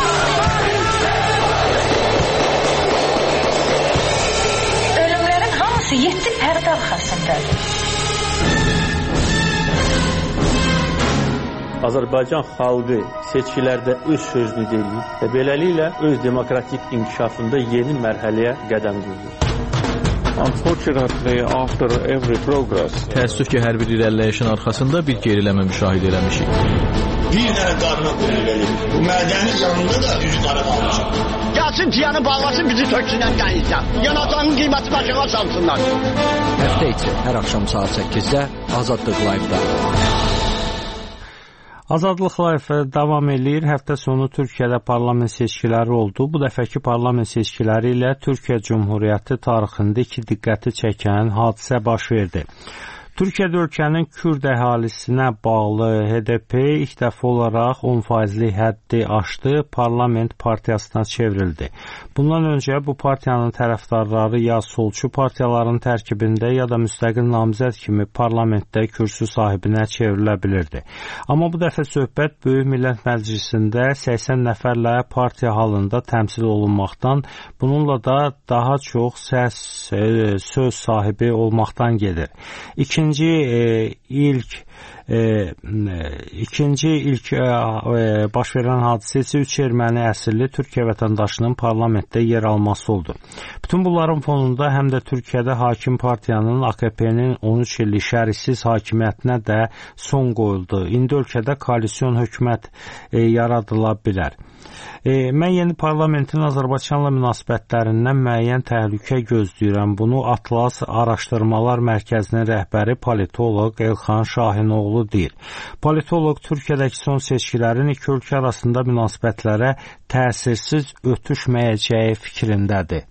Ölümlərin hamısı 7 pərdə arxasındadır. Azərbaycan xalqı seçkilərdə öz sözünü deyir və beləliklə öz demokratik inkişafında yeni mərhələyə qədəm qoyur. Təəssüf ki, hər bir irəliləyişin arxasında bir geriləmə müşahidə eləmişik. Bir dənə qarına verir. Bu mədəni canında da üzü qara qalmışıq. Gəlsin tiyanı bağlasın, bizi töksünən dənizdən. Yanacağın qiyməti başına salsınlar. Həftə içi hər axşam saat 8-də Azadlıq Live-da. Azadlıq Live davam edir. Həftə sonu Türkiyədə parlament seçkiləri oldu. Bu dəfəki parlament seçkiləri ilə Türkiyə Cümhuriyyəti tarixində iki diqqəti çəkən hadisə baş verdi. Türkiyədə ölkənin Kürd əhalisinə bağlı HDP ilk dəfə olaraq 10%lik həddi aşdı, parlament partiyasına çevrildi. Bundan öncə bu partiyanın tərəfdarları ya solçu partiyaların tərkibində, ya da müstəqil namizəd kimi parlamentdə kürsü sahibinə çevrilə bilirdi. Amma bu dəfə söhbət Böyük Millət Məclisində 80 nəfərlə partiya halında təmsil olunmaqdan, bununla da daha çox söz sahibi olmaqdan gedir. İkinci ilk baş verən hadisə isə 3 erməni əsilli Türkiyə vətəndaşının parlamentdə yer alması oldu. Bütün bunların fonunda həm də Türkiyədə hakim partiyanın AKP-nin 13 illik şərhsiz hakimiyyətinə də son qoyuldu. İndi ölkədə koalisyon hökumət yaradıla bilər. Mən yeni parlamentin Azərbaycanla münasibətlərindən müəyyən təhlükə gözləyirəm. Bunu Atlas Araşdırmalar Mərkəzinin rəhbəri politoloq Elxan Şahinoğlu deyir. Politoloq Türkiyədəki son seçkilərin iki ölkə arasında münasibətlərə təsirsiz ötüşməyəcəyi fikrindədir.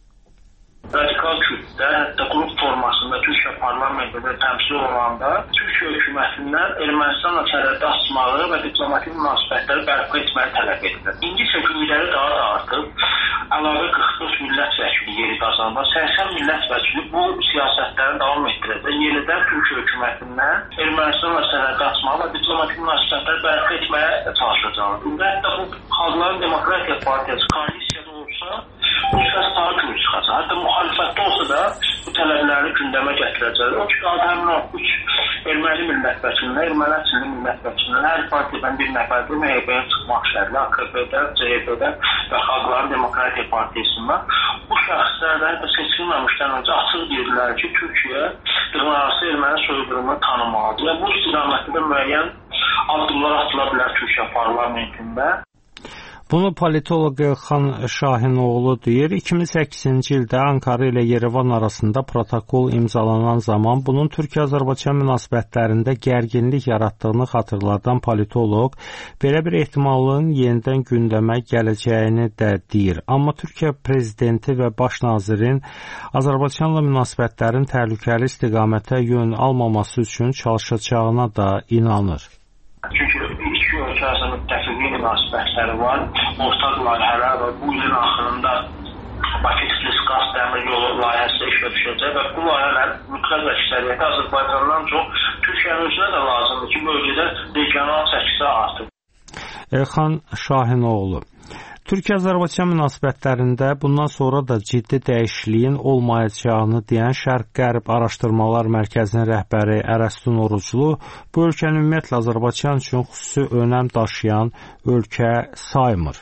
Radikal kütlə, hətta qrup formasında Türkiyə parlamentində təmsil olanda Türkiyə hökumətindən Ermənistanla sərhəddə açmağı və diplomatik münasibətləri bərpa etməyi tələb edilir. İndi isə gündəlik daha da artıb, əlavə 44 millət vəkili yeri qazanma, 80 millət vəkili bu siyasətləri davam etdirəcək. Yenidən Türkiyə hökumətindən Ermənistanla sərhəddə açmağı və diplomatik münasibətləri bərpa etməyə çalışacaq. Və hətta bu Xalqların Demokratiya Partiyası koalisiyada olsa, bu səs daha güclü çıxacaq. Hətta müxalifətdə olsa da bu tələbləri gündəmə gətirəcək. O ki, həmin o 3 erməni millət vəkilindən, erməni əsilli millət vəkilindən hər partiyadan bir nəfərdir MHP-yə çıxmaq şərtlə, AKP-dən, CHP-dən və Xalqların Demokratiya Partiyasından. Bu şəxslər də seçilməmişdən öncə açıq deyirlər ki, Türkiyə dırnaqarası erməni soyqırımını tanımalıdır. Və bu istiqamətdə müəyyən addımlar atıla bilər Türkiyə parlamentində. Bunu politoloq Elxan Şahinoğlu deyir. 2008-ci ildə Ankara ilə Yerevan arasında protokol imzalanan zaman bunun Türkiyə-Azərbaycan münasibətlərində gərginlik yaratdığını xatırladan politoloq belə bir ehtimalın yenidən gündəmə gələcəyini də deyir. Amma Türkiyə prezidenti və baş nazirin Azərbaycanla münasibətlərin təhlükəli istiqamətə yön almaması üçün çalışacağına da inanır. Çünki iki ölkə arasında müttəfiqlik münasibətləri var, ortaq layihələr var. Bu ilin axırında Bakı-Tiflis qaz dəmir yolu layihəsi işə düşəcək və bu layihələr mütləq əksəriyyəti Azərbaycandan çox Türkiyənin özünə də lazımdır ki, bölgədə regional çəkisi artır. Elxan Şahinoğlu. Türkiyə-Azərbaycan münasibətlərində bundan sonra da ciddi dəyişikliyin olmayacağını deyən Şərq-Qərb Araşdırmalar Mərkəzinin rəhbəri Ərəstun Oruclu bu ölkəni ümumiyyətlə Azərbaycan üçün xüsusi önəm daşıyan ölkə saymır.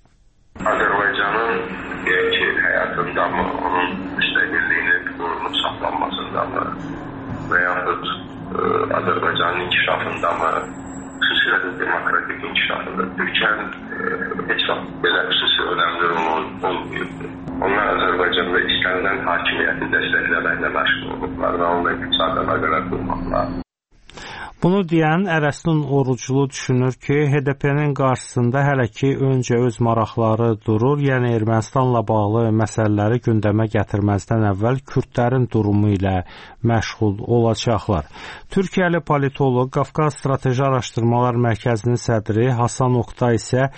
Azərbaycanın ki, həyatında mı, onun müstəqilliyini qorunub saxlanmasında mı və yaxud Azərbaycanın inkişafında mı, xüsusilə də demokratik inkişafında Türkiyənin heç vaxt belə xüsusi önəmli olmuyordu. Onlar Azərbaycanda istənilən hakimiyyəti dəstəkləməklə məşğul olublar və onunla iqtisadi əlaqələr qurmaqla. Bunu deyən Ərəstun Oruclu düşünür ki, HDP-nin qarşısında hələ ki öncə öz maraqları durur, yəni Ermənistanla bağlı məsələləri gündəmə gətirməzdən əvvəl kürdlərin durumu ilə məşğul olacaqlar. Türkiyəli politoloq Qafqaz Strateji Araşdırmalar Mərkəzinin sədri Hasan Oqtay isə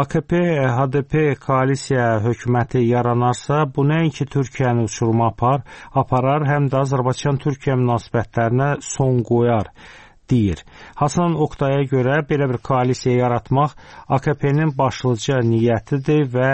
AKP-HDP koalisiya hökuməti yaranarsa, bu nəinki Türkiyəni uçuruma aparar, həm də Azərbaycan-Türkiyə münasibətlərinə son qoyar deyir. Hasan Oqtaya görə belə bir koalisiya yaratmaq AKP-nin başlıca niyyətidir və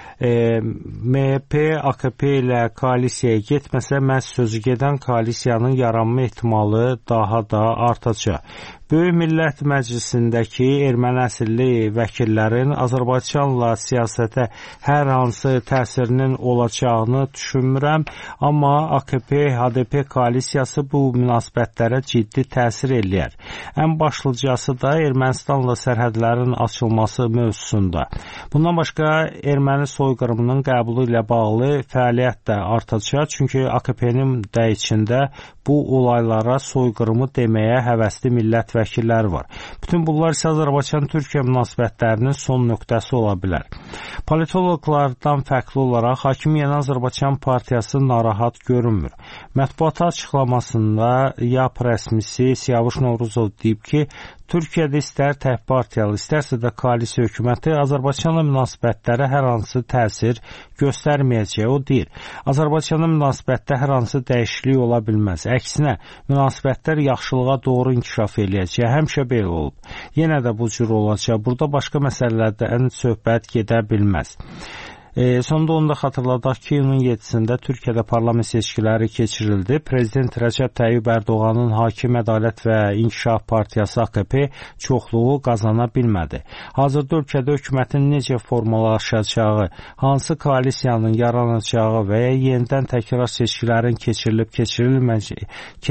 MHP AKP ilə koalisiyaya getməsə, məhz sözü gedən koalisiyanın yaranma ehtimalı daha da artacaq. Böyük Millət Məclisindəki erməni əsilli vəkillərin Azərbaycanla siyasətə hər hansı təsirinin olacağını düşünmürəm, amma AKP-HDP koalisiyası bu münasibətlərə ciddi təsir eləyər. Ən başlıcası da Ermənistanla sərhədlərin açılması mövzusunda. Bundan başqa erməni soyqırımının qəbulu ilə bağlı fəaliyyət də artacaq, çünki AKP-nin də içində bu olaylara soyqırımı deməyə həvəsli millət vəkilləri var. Bütün bunlar isə Azərbaycan-Türkiyə münasibətlərinin son nöqtəsi ola bilər. Politoloqlardan fərqli olaraq Hakim Yeni Azərbaycan Partiyası narahat görünmür. Mətbuata açıqlamasında YAP rəsmisi Siyavuş Novruzov deyib ki, Türkiyədə istər tək partiyalı, istərsə də koalisiya hökuməti Azərbaycanla münasibətlərə hər hansı təsir göstərməyəcək. O deyir, Azərbaycanla münasibətdə hər hansı dəyişiklik ola bilməz. Əksinə, münasibətlər yaxşılığa doğru inkişaf eləyəcək. Həmişə belə olub. Yenə də bu cür olacaq. Burada başqa məsələlərdən söhbət gedə bilməz. Sonda onu da xatırladaq ki, iyunun 7-sində Türkiyədə parlament seçkiləri keçirildi. Prezident Rəcəb Tayyib Ərdoğanın Hakim Ədalət və İnkişaf Partiyası AKP çoxluğu qazana bilmədi. Hazırda ölkədə hökumətin necə formalaşacağı, hansı koalisiyanın yaranacağı və ya yenidən təkrar seçkilərin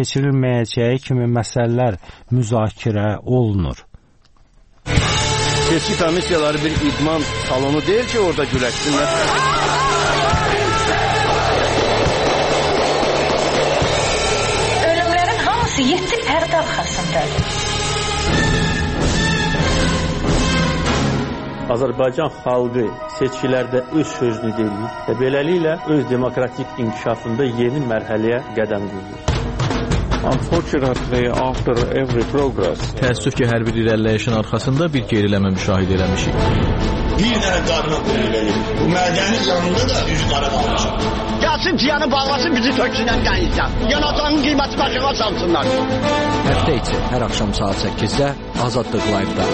keçirilməyəcəyi kimi məsələlər müzakirə olunur. Seçki komissiyaları bir idman salonu deyil ki, orada güləşsinlər. Ölümlərin hamısı 7 pərdə arxasındadır. Azərbaycan xalqı seçkilərdə öz sözünü deyir və beləliklə öz demokratik inkişafında yeni mərhələyə qədəm qoyur. Unfortunately, after every progress, təəssüf ki, hər bir irəliləyişin arxasında bir geriləmə müşahidə eləmişik. Bir dənə qarnı qürüləlir. Bu mədəni canında da üç qara qalmışam. Gəlsin ciyanı bağlasın, bizi töksünən qənizdən. Yanatanın qiyməti başına salsınlar. Həftə içi hər axşam saat 8-də Azadlıq Live-da.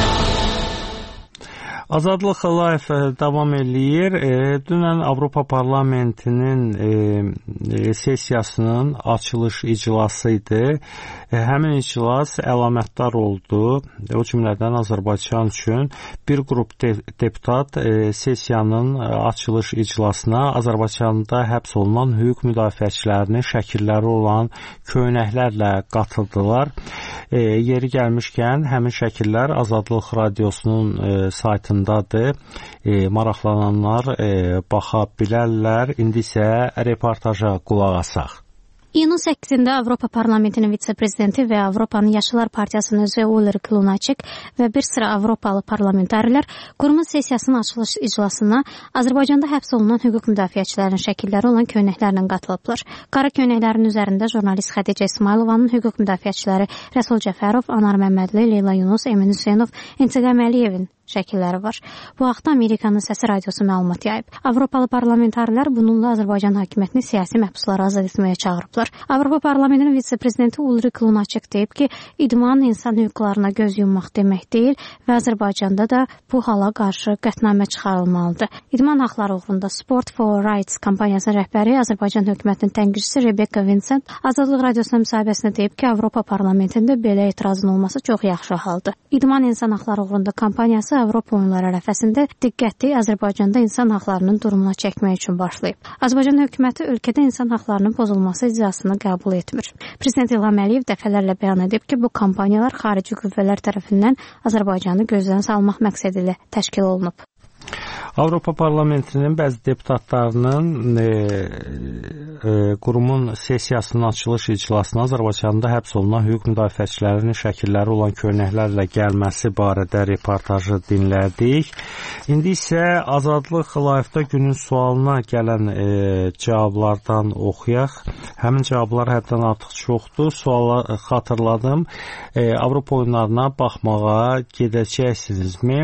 Azadlıq Live davam eləyir. Dünən Avropa Parlamentinin sessiyasının açılış iclası idi. Həmin iclas əlamətdar oldu. O cümlədən Azərbaycan üçün bir qrup deputat sessiyanın açılış iclasına Azərbaycanda həbs olunan hüquq müdafiəçilərinin şəkilləri olan köynəklərlə qatıldılar. Yeri gəlmişkən həmin şəkillər Azadlıq Radiosunun saytındadır. Maraqlananlar baxa bilərlər. İndi isə reportaja qulaq asaq. İyunun 8-də Avropa Parlamentinin vitse-prezidenti və Avropanın Yaşlılar Partiyasının üzvü Ulrik Lunacek və bir sıra Avropalı parlamentarilər qurumun sessiyasının açılış iclasına Azərbaycanda həbs olunan hüquq müdafiəçilərinin şəkilləri olan köynəklərlə qatılıblar. Qara köynəklərin üzərində jurnalist Xədicə İsmailovanın hüquq müdafiəçiləri Rəsul Cəfərov, Anar Məmmədli, Leyla Yunus, Emin Hüseynov, İntiqam Əliyevin şəkilləri var. Bu haqda Amerikanın Səsi Radiosu məlumat yayıb. Avropalı parlamentarilər bununla Azərbaycan hakimiyyətini siyasi məhbusları azad etməyə çağırıblar. Avropa Parlamentinin vitse-prezidenti Ulrik Lunacek deyib ki, idman insan hüquqlarına göz yummaq demək deyil və Azərbaycanda da bu hala qarşı qətnamə çıxarılmalıdır. İdman haqları uğrunda Sport for Rights kampaniyasının rəhbəri Azərbaycan hökumətinin tənqidçisi Rebecca Vincent Azadlıq Radiosuna müsahibəsində deyib ki, Avropa Parlamentində belə etirazın olması çox yaxşı haldır. İdman insan haqları uğrunda kampaniyası Avropa oyunları ərəfəsində diqqəti Azərbaycanda insan haqlarının durumuna çəkmək üçün başlayıb. Azərbaycan hökuməti ölkədə insan haqlarının pozulması icrasını qəbul etmir. Prezident İlham Əliyev dəfələrlə bəyan edib ki, bu kampaniyalar xarici qüvvələr tərəfindən Azərbaycanı gözdən salmaq məqsədi ilə təşkil olunub. Avropa Parlamentinin bəzi deputatlarının qurumun sessiyasının açılış iclasına Azərbaycanda həbs olunan hüquq müdafiəçilərinin şəkilləri olan köynəklərlə gəlməsi barədə reportajı dinlədik. İndi isə Azadlıq Live-da günün sualına gələn cavablardan oxuyaq. Həmin cavablar həddən artıq çoxdur. Sualı xatırladım. Avropa oyunlarına baxmağa gedəcəksinizmi?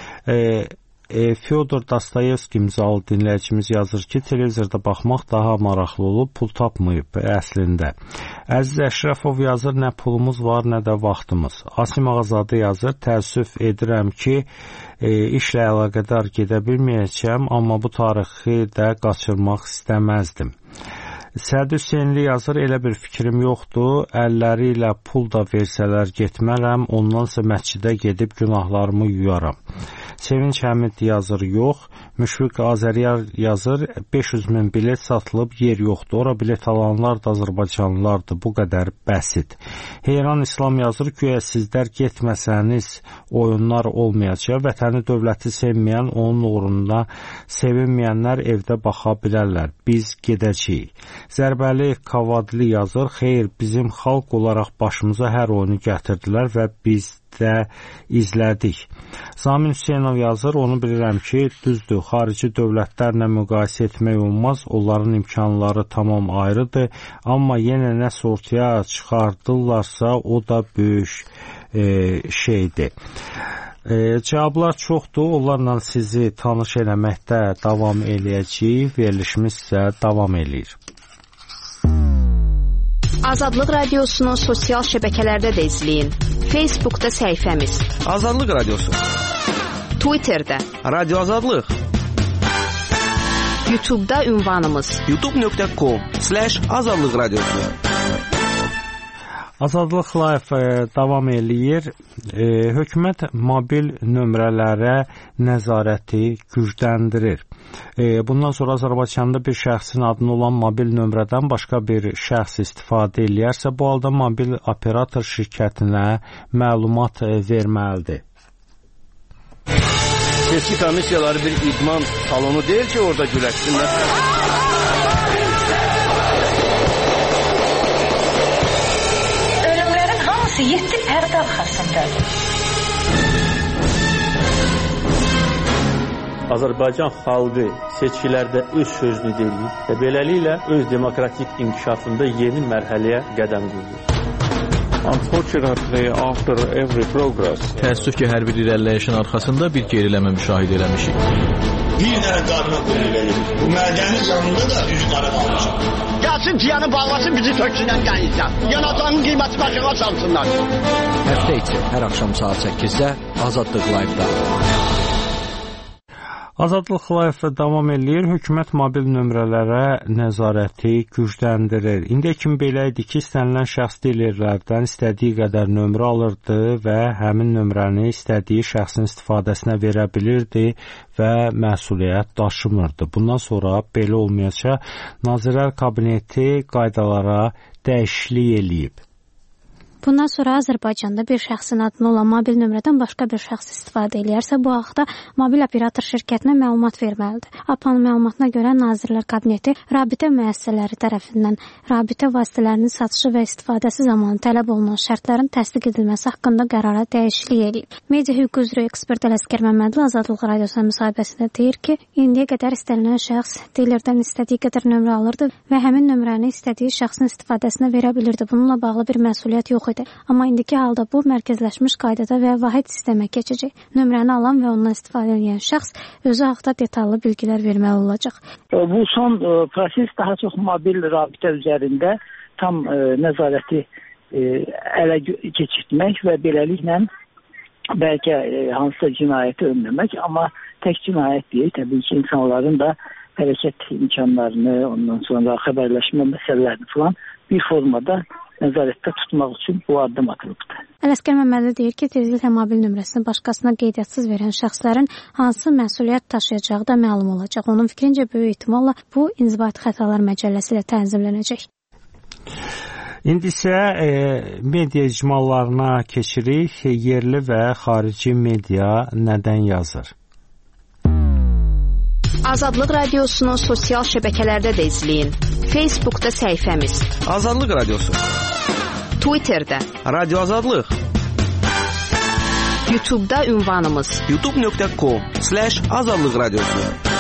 Fyodor Dostoyevski imzalı dinləyicimiz yazır ki, televizorda baxmaq daha maraqlı olub, pul tapmayıb əslində. Əziz Əşrəfov yazır, nə pulumuz var, nə də vaxtımız. Asim Ağazadə yazır, təəssüf edirəm ki, işlə əlaqədar gedə bilməyəcəm, amma bu tarixi də qaçırmaq istəməzdim. Səd Hüseynli yazır, elə bir fikrim yoxdur, əlləri ilə pul da versələr getmərəm, ondansa məscidə gedib günahlarımı yuyaram. Sevinç Həmid yazır, yox. Müşfiq Azəriyar yazır, 500 min bilet satılıb, yer yoxdur. Ora bilet alanlar da Azərbaycanlılardır, bu qədər bəsit. Heyran İslam yazır, güya sizlər getməsəniz oyunlar olmayacaq. Vətəni dövləti sevməyən, onun uğrunda sevinməyənlər evdə baxa bilərlər. Biz gedəcəyik. Zərbəli Kavadli yazır, xeyr, bizim xalq olaraq başımıza hər oyunu gətirdilər və biz də izlədik. Zamin Hüseynov yazır, onu bilirəm ki, düzdür, xarici dövlətlərlə müqayisə etmək olmaz, onların imkanları tamam ayrıdır, amma yenə nəsə ortaya çıxardırlarsa, o da böyük şeydir. Cavablar çoxdur, onlarla sizi tanış eləməkdə davam eləyəcəyik, verilişimiz isə davam eləyir. Azadlıq Radiosu'nu sosial şəbəkələrdə də izləyin. Facebook'da səhifəmiz. Azadlıq Radiosu. Twitter'da. Radyo Azadlıq. YouTube'da ünvanımız. youtube.com/Azadlıq Radiosu. Azadlıq Live davam eləyir. Hökumət mobil nömrələrə nəzarəti gücləndirir. Bundan sonra Azərbaycanda bir şəxsin adını olan mobil nömrədən başqa bir şəxs istifadə eləyərsə, bu halda mobil operator şirkətinə məlumat verməlidir. Seçki komissiyaları bir idman salonu deyil ki, orada güləşsinlər. Ölümlərin hamısı 7 pərdə arxasındadır. Azərbaycan xalqı seçkilərdə öz sözünü deyir və beləliklə öz demokratik inkişafında yeni mərhələyə qədəm qoyur. Unfortunately, after every progress, təəssüf ki, hər bir irəliləyişin arxasında bir geriləmə müşahidə eləmişik. Bir dənə qadına qulluq edir. Bu mədəni canında da üz qara qalmışam. Gəlsin tiyanı bağlasın, bizi töksünən qəyizdən. Yanacağın qiyməti başına salsınlar. Həftə içi hər axşam saat 8-də Azadlıq Live-da. Azadlıq Live davam eləyir. Hökumət mobil nömrələrə nəzarəti gücləndirir. İndi kimi belə idi ki, istənilən şəxs dilerlərdən istədiyi qədər nömrə alırdı və həmin nömrəni istədiyi şəxsin istifadəsinə verə bilirdi və məsuliyyət daşımırdı. Bundan sonra belə olmayacaq. Nazirlər Kabineti qaydalara dəyişiklik eləyib. Bundan sonra Azərbaycanda bir şəxsin adına olan mobil nömrədən başqa bir şəxs istifadə edərsə, bu haqda mobil operator şirkətinə məlumat verməlidir. APA'nın məlumatına görə Nazirlər Kabineti rabitə müəssisələri tərəfindən rabitə vasitələrinin satışı və istifadəsi zamanı tələb olunan şərtlərin təsdiq edilməsi haqqında qərara dəyişiklik edib. Media hüquq üzrə ekspert Ələsgər Məmmədli Azadlıq Radiosuna müsahibəsində deyir ki, indiyə qədər istənilən şəxs dilerdən istədiyi qədər nömrə alırdı və həmin nömrəni istədiyi şəxsin istifadəsinə verə bilirdi. Bununla bağlı bir məsuliyyət yox idi. Amma indiki halda bu mərkəzləşmiş qaydada və vahid sistemə keçəcək. Nömrəni alan və ondan istifadə edən şəxs özü haqda detallı bilgilər verməli olacaq. Bu son proses daha çox mobil rabitə üzərində tam nəzarəti ələ keçirtmək və beləliklə bəlkə hansısa cinayəti önləmək, amma tək cinayət deyil, təbii ki, insanların da hərəkət imkanlarını, ondan sonra xəbərləşmə məsələlərini falan bir formada nəzarətdə tutmaq üçün bu addım atılıbdır. Ələsgər Məmmədli deyir ki, tezliklə mobil nömrəsini başqasına qeydiyyatsız verən şəxslərin hansı məsuliyyət daşıyacağı da məlum olacaq. Onun fikrincə böyük ehtimalla bu İnzibati Xətalar Məcəlləsi ilə tənzimlənəcək. İndi isə media icmallarına keçirik. Yerli və xarici media nədən yazır? Azadlıq Radiosunu sosial şəbəkələrdə də izləyin. Facebookda səhifəmiz Azadlıq Radiosu, Twitterdə Radio Azadlıq, YouTube'da ünvanımız youtube.com/Azadlıq Radiosu.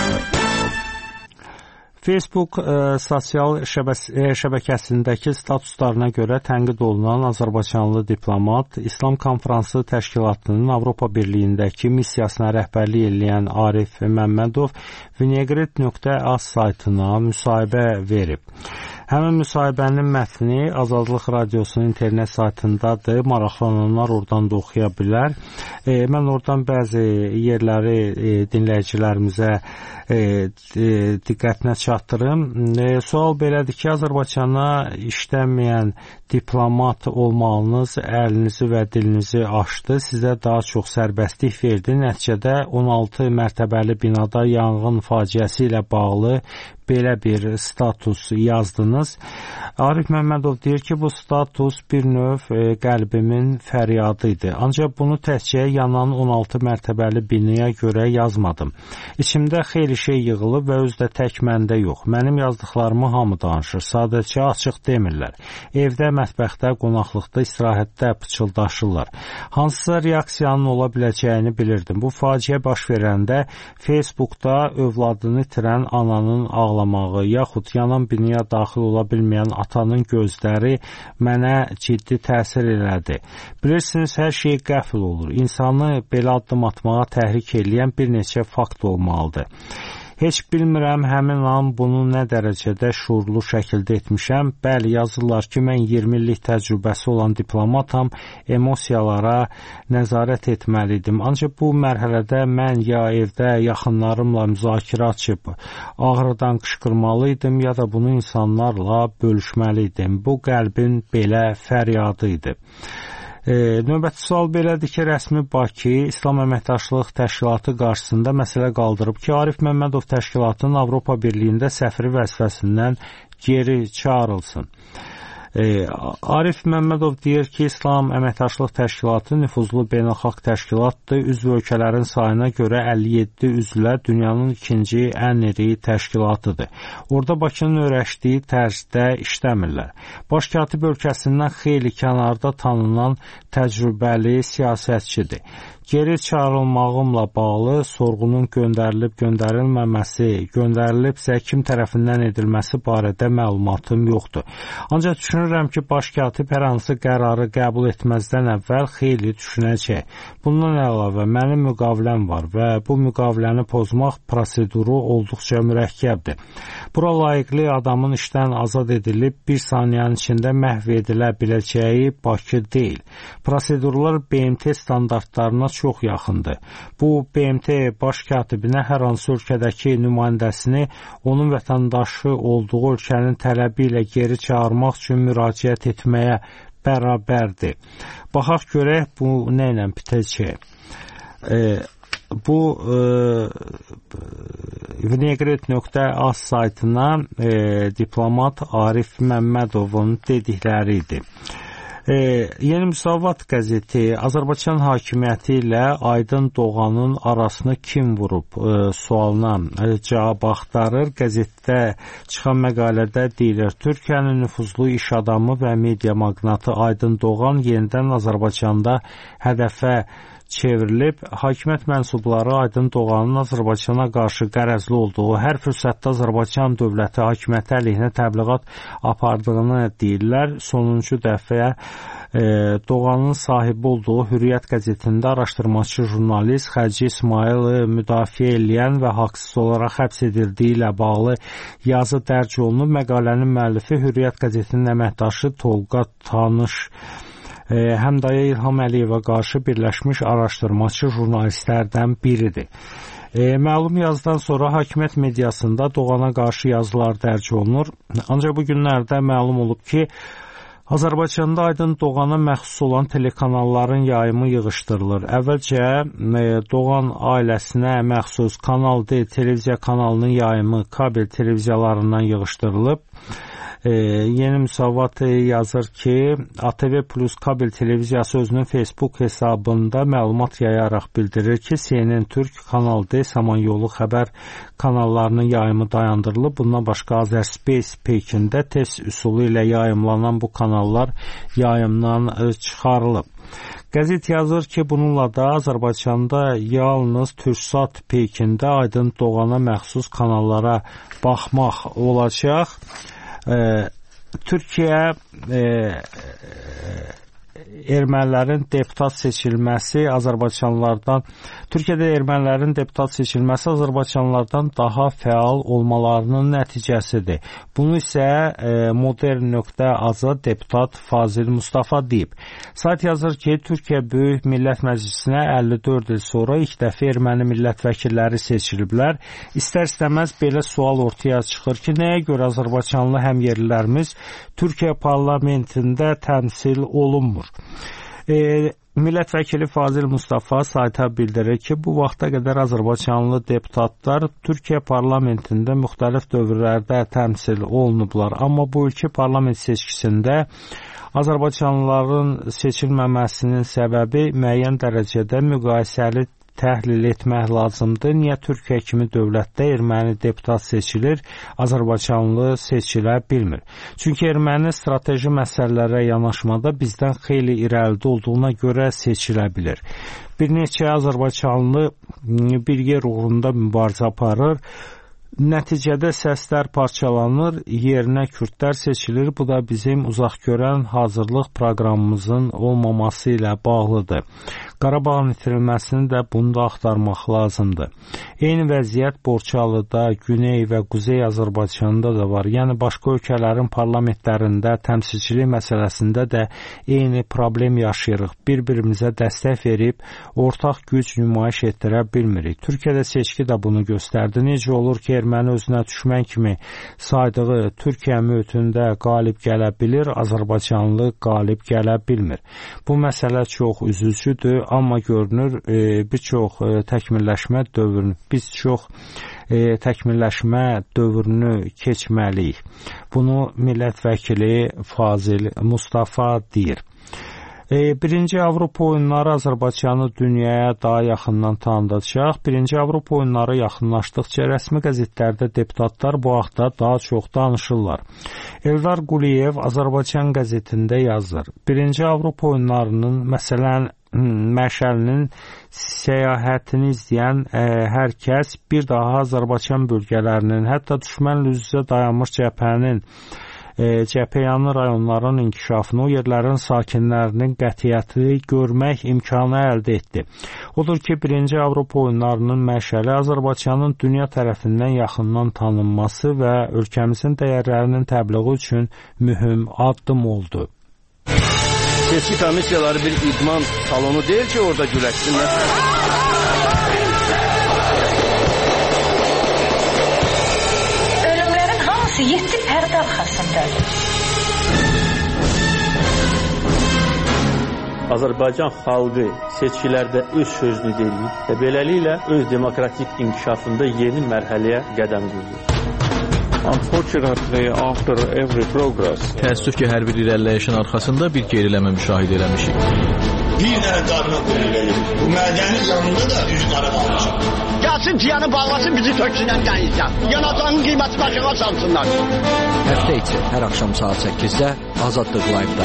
Facebook sosial şəbəkəsindəki statuslarına görə tənqid olunan Azərbaycanlı diplomat İslam Konfransı Təşkilatının Avropa Birliyindəki missiyasına rəhbərlik edən Arif Məmmədov Vinegret.az saytına müsahibə verib. Həmin müsahibənin mətni Azadlıq Radiosunun internet saytındadır. Maraqlananlar oradan da oxuya bilər. Mən oradan bəzi yerləri dinləyicilərimizə diqqətinə çatdırım. Sual belədir ki, Azərbaycana işləməyən diplomat olmağınız əlinizi və dilinizi aşdı, sizə daha çox sərbəstlik verdi. Nəticədə 16 mərtəbəli binada yanğın faciəsi ilə bağlı belə bir status yazdınız. Arif Məmmədov deyir ki, bu status bir növ qəlbimin fəryadı idi. Ancaq bunu təkcə yanan 16 mərtəbəli binaya görə yazmadım. İçimdə xeyli şey yığılıb və özdə tək məndə yox. Mənim yazdıqlarımı hamı danışır. Sadəcə açıq demirlər. Evdə, mətbəxdə, qonaqlıqda, istirahətdə pıçıldaşırlar. Hansısa reaksiyanın ola biləcəyini bilirdim. Bu faciə baş verəndə Facebookda övladını itirən ananın ağlamağı, yaxud yanan binaya daxil ola bilməyən atanın gözləri mənə ciddi təsir elədi. Bilirsiniz, hər şey qəfil olur. İnsanı belə addım atmağa təhrik eləyən bir neçə fakt olmalıdır. Heç bilmirəm həmin an bunu nə dərəcədə şuurlu şəkildə etmişəm. Bəli, yazırlar ki, mən 20 illik təcrübəsi olan diplomatam, emosiyalara nəzarət etməliydim. Ancaq bu mərhələdə mən ya evdə yaxınlarımla müzakirə açıb ağrıdan qışqırmalıydım, ya da bunu insanlarla bölüşməliydim. Bu qəlbin belə fəryadı idi. Növbəti sual belədir ki, rəsmi Bakı İslam Əməkdaşlıq Təşkilatı qarşısında məsələ qaldırıb ki, Arif Məmmədov təşkilatının Avropa Birliyində səfiri vəzifəsindən geri çağırılsın. Arif Məmmədov deyir ki, İslam Əməkdaşlıq Təşkilatı nüfuzlu beynəlxalq təşkilatdır. Üzv ölkələrin sayına görə 57 üzvlə dünyanın ikinci ən iri təşkilatıdır. Orada Bakının öyrəşdiyi tərzdə işləmirlər. Baş katib ölkəsindən xeyli kənarda tanınan təcrübəli siyasətçidir. Geri çağırılmağımla bağlı sorğunun göndərilib-göndərilməməsi, göndərilibsə kim tərəfindən edilməsi barədə məlumatım yoxdur. Ancaq düşünürəm ki, baş katib hər hansı qərarı qəbul etməzdən əvvəl xeyli düşünəcək. Bundan əlavə mənim müqaviləm var və bu müqaviləni pozmaq proseduru olduqca mürəkkəbdir. Bura layiqli adamın işdən azad edilib bir saniyənin içində məhv edilə biləcəyi Bakı deyil. Prosedurlar BMT standartlarına çox yaxındır. Bu BMT baş katibinə hər hansı ölkədəki nümayəndəsini onun vətəndaşı olduğu ölkənin tələbi ilə geri çağırmaq üçün müraciət etməyə bərabərdir. Baxaq görək bu nə ilə bitəcək. Bu Vinegret.az saytına diplomat Arif Məmmədovun dedikləri idi. Yeni Müsavat qəzeti Azərbaycan hakimiyyəti ilə Aydın Doğanın arasını kim vurub sualına cavab axtarır. Qəzetdə çıxan məqalədə deyilir, Türkiyənin nüfuzlu iş adamı və media magnatı Aydın Doğan yenidən Azərbaycanda hədəfə çevrilib. Hakimiyyət mənsubları Aydın Doğanın Azərbaycana qarşı qərəzli olduğu, hər fürsətdə Azərbaycan dövləti hakimiyyəti əleyhinə təbliğat apardığını deyirlər. Sonuncu dəfə Doğanın sahibi olduğu Hürriyyət qəzetində araşdırmacı jurnalist Xərci İsmayılı müdafiə eləyən və haqsız olaraq həbs edildiyi ilə bağlı yazı dərc olunub. Məqalənin müəllifi Hürriyyət qəzetinin əməkdaşı Tolqa Tanış Həmdaya İlham Əliyevə qarşı birləşmiş araşdırmacı jurnalistlərdən biridir. Məlum yazıdan sonra hakimiyyət mediasında Doğana qarşı yazılar dərc olunur. Ancaq bu günlərdə məlum olub ki, Azərbaycanda Aydın Doğana məxsus olan telekanalların yayımı yığışdırılır. Əvvəlcə Doğan ailəsinə məxsus Kanal D televiziya kanalının yayımı kabel televiziyalarından yığışdırılıb. Yeni Müsavat yazır ki, ATV Plus kabel televiziyası özünün Facebook hesabında məlumat yayaraq bildirir ki, CNN Türk, Kanal D, Samanyolu xəbər kanallarının yayımı dayandırılıb. Bundan başqa Azerspace Pekində test üsulu ilə yayımlanan bu kanallar yayımdan çıxarılıb. Qəzet yazır ki, bununla da Azərbaycanda yalnız Türksat Pekində Aydın Doğana məxsus kanallara baxmaq olacaq. Türkiyə ermənilərin deputat seçilməsi Türkiyədə ermənilərin deputat seçilməsi Azərbaycanlılardan daha fəal olmalarının nəticəsidir. Bunu isə Modern.az-a deputat Fazil Mustafa deyib. Sayt yazır ki, Türkiyə Böyük Millət Məclisinə 54 il sonra ilk dəfə erməni millət vəkilləri seçiliblər. İstər-istəməz belə sual ortaya çıxır ki, nəyə görə Azərbaycanlı həmyerlilərimiz Türkiyə parlamentində təmsil olunmur? Millət vəkili Fazil Mustafa sayta bildirir ki, bu vaxta qədər Azərbaycanlı deputatlar Türkiyə parlamentində müxtəlif dövrlərdə təmsil olunublar. Amma bu ilki parlament seçkisində Azərbaycanlıların seçilməməsinin səbəbi müəyyən dərəcədə müqayisəli təhlil etmək lazımdır. Niyə Türkiyə kimi dövlətdə erməni deputat seçilir, Azərbaycanlı seçilə bilmir? Çünki erməni strateji məsələlərə yanaşmada bizdən xeyli irəlidə olduğuna görə seçilə bilir. Bir neçə Azərbaycanlı bir yer uğrunda mübarizə aparır. Nəticədə səslər parçalanır, yerinə kürdlər seçilir. Bu da bizim uzaqgörən hazırlıq proqramımızın olmaması ilə bağlıdır. Qarabağın itirilməsini də bunda axtarmaq lazımdır. Eyni vəziyyət Borçalıda, Güney və Quzey Azərbaycanda da var. Yəni başqa ölkələrin parlamentlərində təmsilçilik məsələsində də eyni problem yaşayırıq. Bir-birimizə dəstək verib ortaq güc nümayiş etdirə bilmirik. Türkiyədə seçki də bunu göstərdi. Necə olur ki, erməni özünə düşmən kimi saydığı Türkiyə mühitində qalib gələ bilir, azərbaycanlı qalib gələ bilmir. Bu məsələ çox üzücüdür, amma görünür bir çox təkmilləşmə dövrünü keçməliyik. Bunu millət vəkili Fazil Mustafa deyir. Birinci Avropa oyunları Azərbaycanı dünyaya daha yaxından tanıdacaq. Birinci Avropa oyunları yaxınlaşdıqca rəsmi qəzetlərdə deputatlar bu haqda daha çox danışırlar. Eldar Quliyev Azərbaycan qəzetində yazır. Birinci Avropa oyunlarının məsələn məşəlinin səyahətini izləyən hər kəs bir daha Azərbaycan bölgələrinin, hətta düşmənlə üz-üzə dayanmış cəbhəyanı rayonların inkişafını, o yerlərin sakinlərinin qətiyyəti görmək imkanı əldə etdi. Odur ki, birinci Avropa oyunlarının məşəli Azərbaycanın dünya tərəfindən yaxından tanınması və ölkəmizin dəyərlərinin təbliği üçün mühüm addım oldu. Seçki komissiyaları bir idman salonu deyil ki, orada güləşsinlər. Ölümlərin hamısı 7 pərdə arxasındadır. Azərbaycan xalqı seçkilərdə öz sözünü deyir və beləliklə öz demokratik inkişafında yeni mərhələyə qədəm qoyur. Unfortunately, after every progress, təəssüf ki, hər bir irəliləyişin arxasında bir geriləmə müşahidə eləmişik. Bir dənə qadına qulluq edir. Bu mədəni yanında da üz qara qalmışıq. Gəlsin tiyanı bağlasın, bizi töksünən dənizdən. Yanacağın qiyməti başına salsınlar. Həftə içi hər axşam saat 8-də Azadlıq Live-da.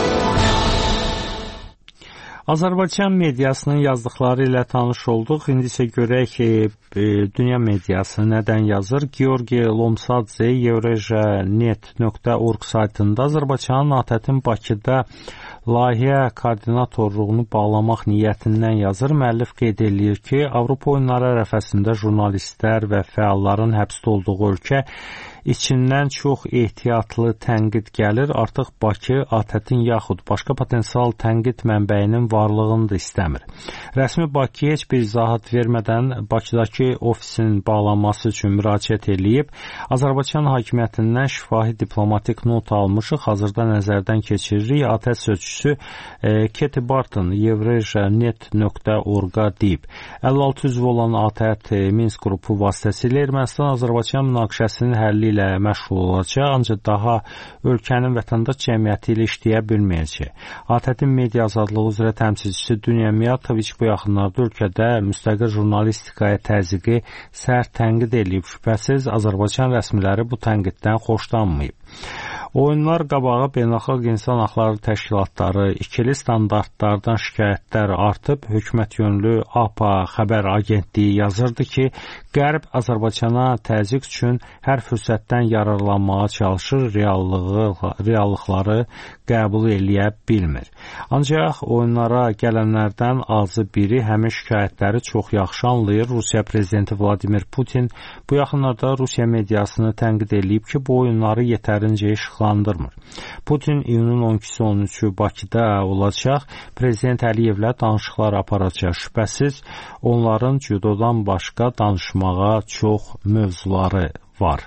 Azərbaycan mediasının yazdıqları ilə tanış olduq. İndi isə görək ki, dünya mediası nədən yazır? Georgi Lomsadze Evreja.net.org saytında Azərbaycanın ATƏT-in Bakıda layihə koordinatorluğunu bağlamaq niyyətindən yazır. Müəllif qeyd edir ki, Avropa oyunları ərəfəsində jurnalistlər və fəalların həbsdə olduğu ölkə içindən çox ehtiyatlı tənqid gəlir. Artıq Bakı ATƏT-in yaxud başqa potensial tənqid mənbəyinin varlığını da istəmir. Rəsmi Bakıya heç bir izahat vermədən Bakıdakı ofisin bağlanması üçün müraciət eləyib. Azərbaycan hakimiyyətindən şifahi diplomatik not almışıq. Hazırda nəzərdən keçiririk. ATƏT sözçüsü Keti Barton Evreja.net.org-a deyib. 56 üzv olan ATƏT Minsk qrupu vasitəsilə Ermənistan-Azərbaycan münaqişəsinin həlli ilə məşğul olacaq, ancaq daha ölkənin vətəndaş cəmiyyəti ilə işləyə bilməyəcək. ATƏT-in media azadlığı üzrə təmsilçisi Dünya Miyatoviç bu yaxınlarda ölkədə müstəqil jurnalistikaya təzyiqi sərt tənqid edib. Şübhəsiz Azərbaycan rəsmiləri bu tənqiddən xoşlanmayıb. Oyunlar qabağı beynəlxalq insan haqları təşkilatları, ikili standartlardan şikayətlər artıb, hökumət yönlü APA xəbər agentliyi yazırdı ki, Qərb Azərbaycana təzyiq üçün hər fürsətdən yararlanmağa çalışır, reallıqları qəbul eləyə bilmir. Ancaq oyunlara gələnlərdən azı biri həmin şikayətləri çox yaxşı anlayır. Rusiya prezidenti Vladimir Putin bu yaxınlarda Rusiya mediasını tənqid edib ki, bu oyunları yetərincə işıqlandırmır. Putin iyunun 12-13-ü Bakıda olacaq. Prezident Əliyevlə danışıqlar aparacaq. Şübhəsiz onların judodan başqa danışmağa çox mövzuları var.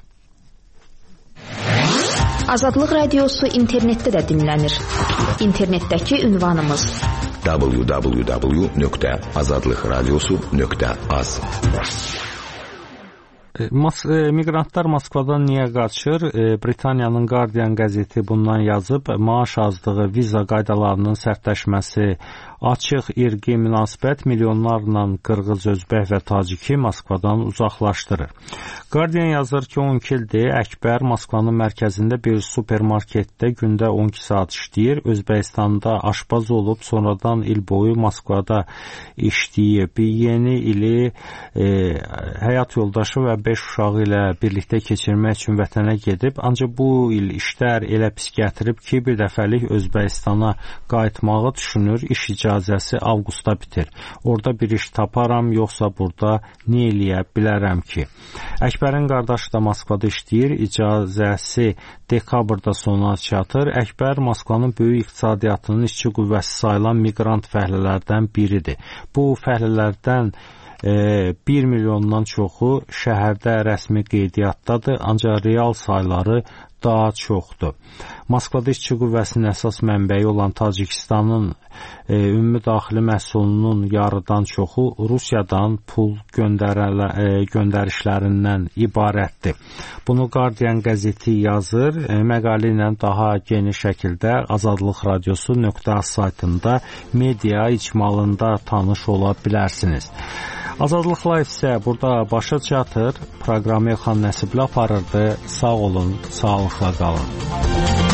Azadlıq Radiosu internetdə də dinlənir. İnternetdəki ünvanımız www.azadlıqradiosu.az. Miqrantlar Moskvadan niyə qaçır? Britaniyanın Guardian qəzeti bundan yazıb. Maaş azlığı, viza qaydalarının sərtləşməsi, açıq irqi münasibət milyonlarla qırğız, özbək və taciki Moskvadan uzaqlaşdırır. Guardian yazır ki, 12 ildir Əkbər Moskvanın mərkəzində bir supermarketdə gündə 12 saat işləyir. Özbəkistanda aşpaz olub, sonradan il boyu Moskvada işləyib. Yeni ili həyat yoldaşı və 5 uşağı ilə birlikdə keçirmək üçün vətənə gedib. Ancaq bu il işlər elə pis gətirib ki, bir dəfəlik Özbəkistana qayıtmağı düşünür. İş icazəsi avqustda bitir. Orada bir iş taparam, yoxsa burada nə eləyə bilərəm ki? Əkbərin qardaşı da Moskvada işləyir. İcazəsi dekabrda sona çatır. Əkbər Moskvanın böyük iqtisadiyyatının işçi qüvvəsi sayılan miqrant fəhlələrdən biridir. Bu fəhlələrdən 1 milyondan çoxu şəhərdə rəsmi qeydiyyatdadır, ancaq real sayları daha çoxdur. Moskvada işçi qüvvəsinin əsas mənbəyi olan Tacikistanın ümumi daxili məhsulunun yarıdan çoxu Rusiyadan pul göndərişlərindən ibarətdir. Bunu Guardian qəzeti yazır. Məqalə ilə daha geniş şəkildə Azadlıq Radiosu.az saytında media icmalında tanış ola bilərsiniz. Azadlıq Live isə burada başa çatır. Proqramı Elxan Nəsibli aparırdı. Sağ olun, sağlıqla qalın.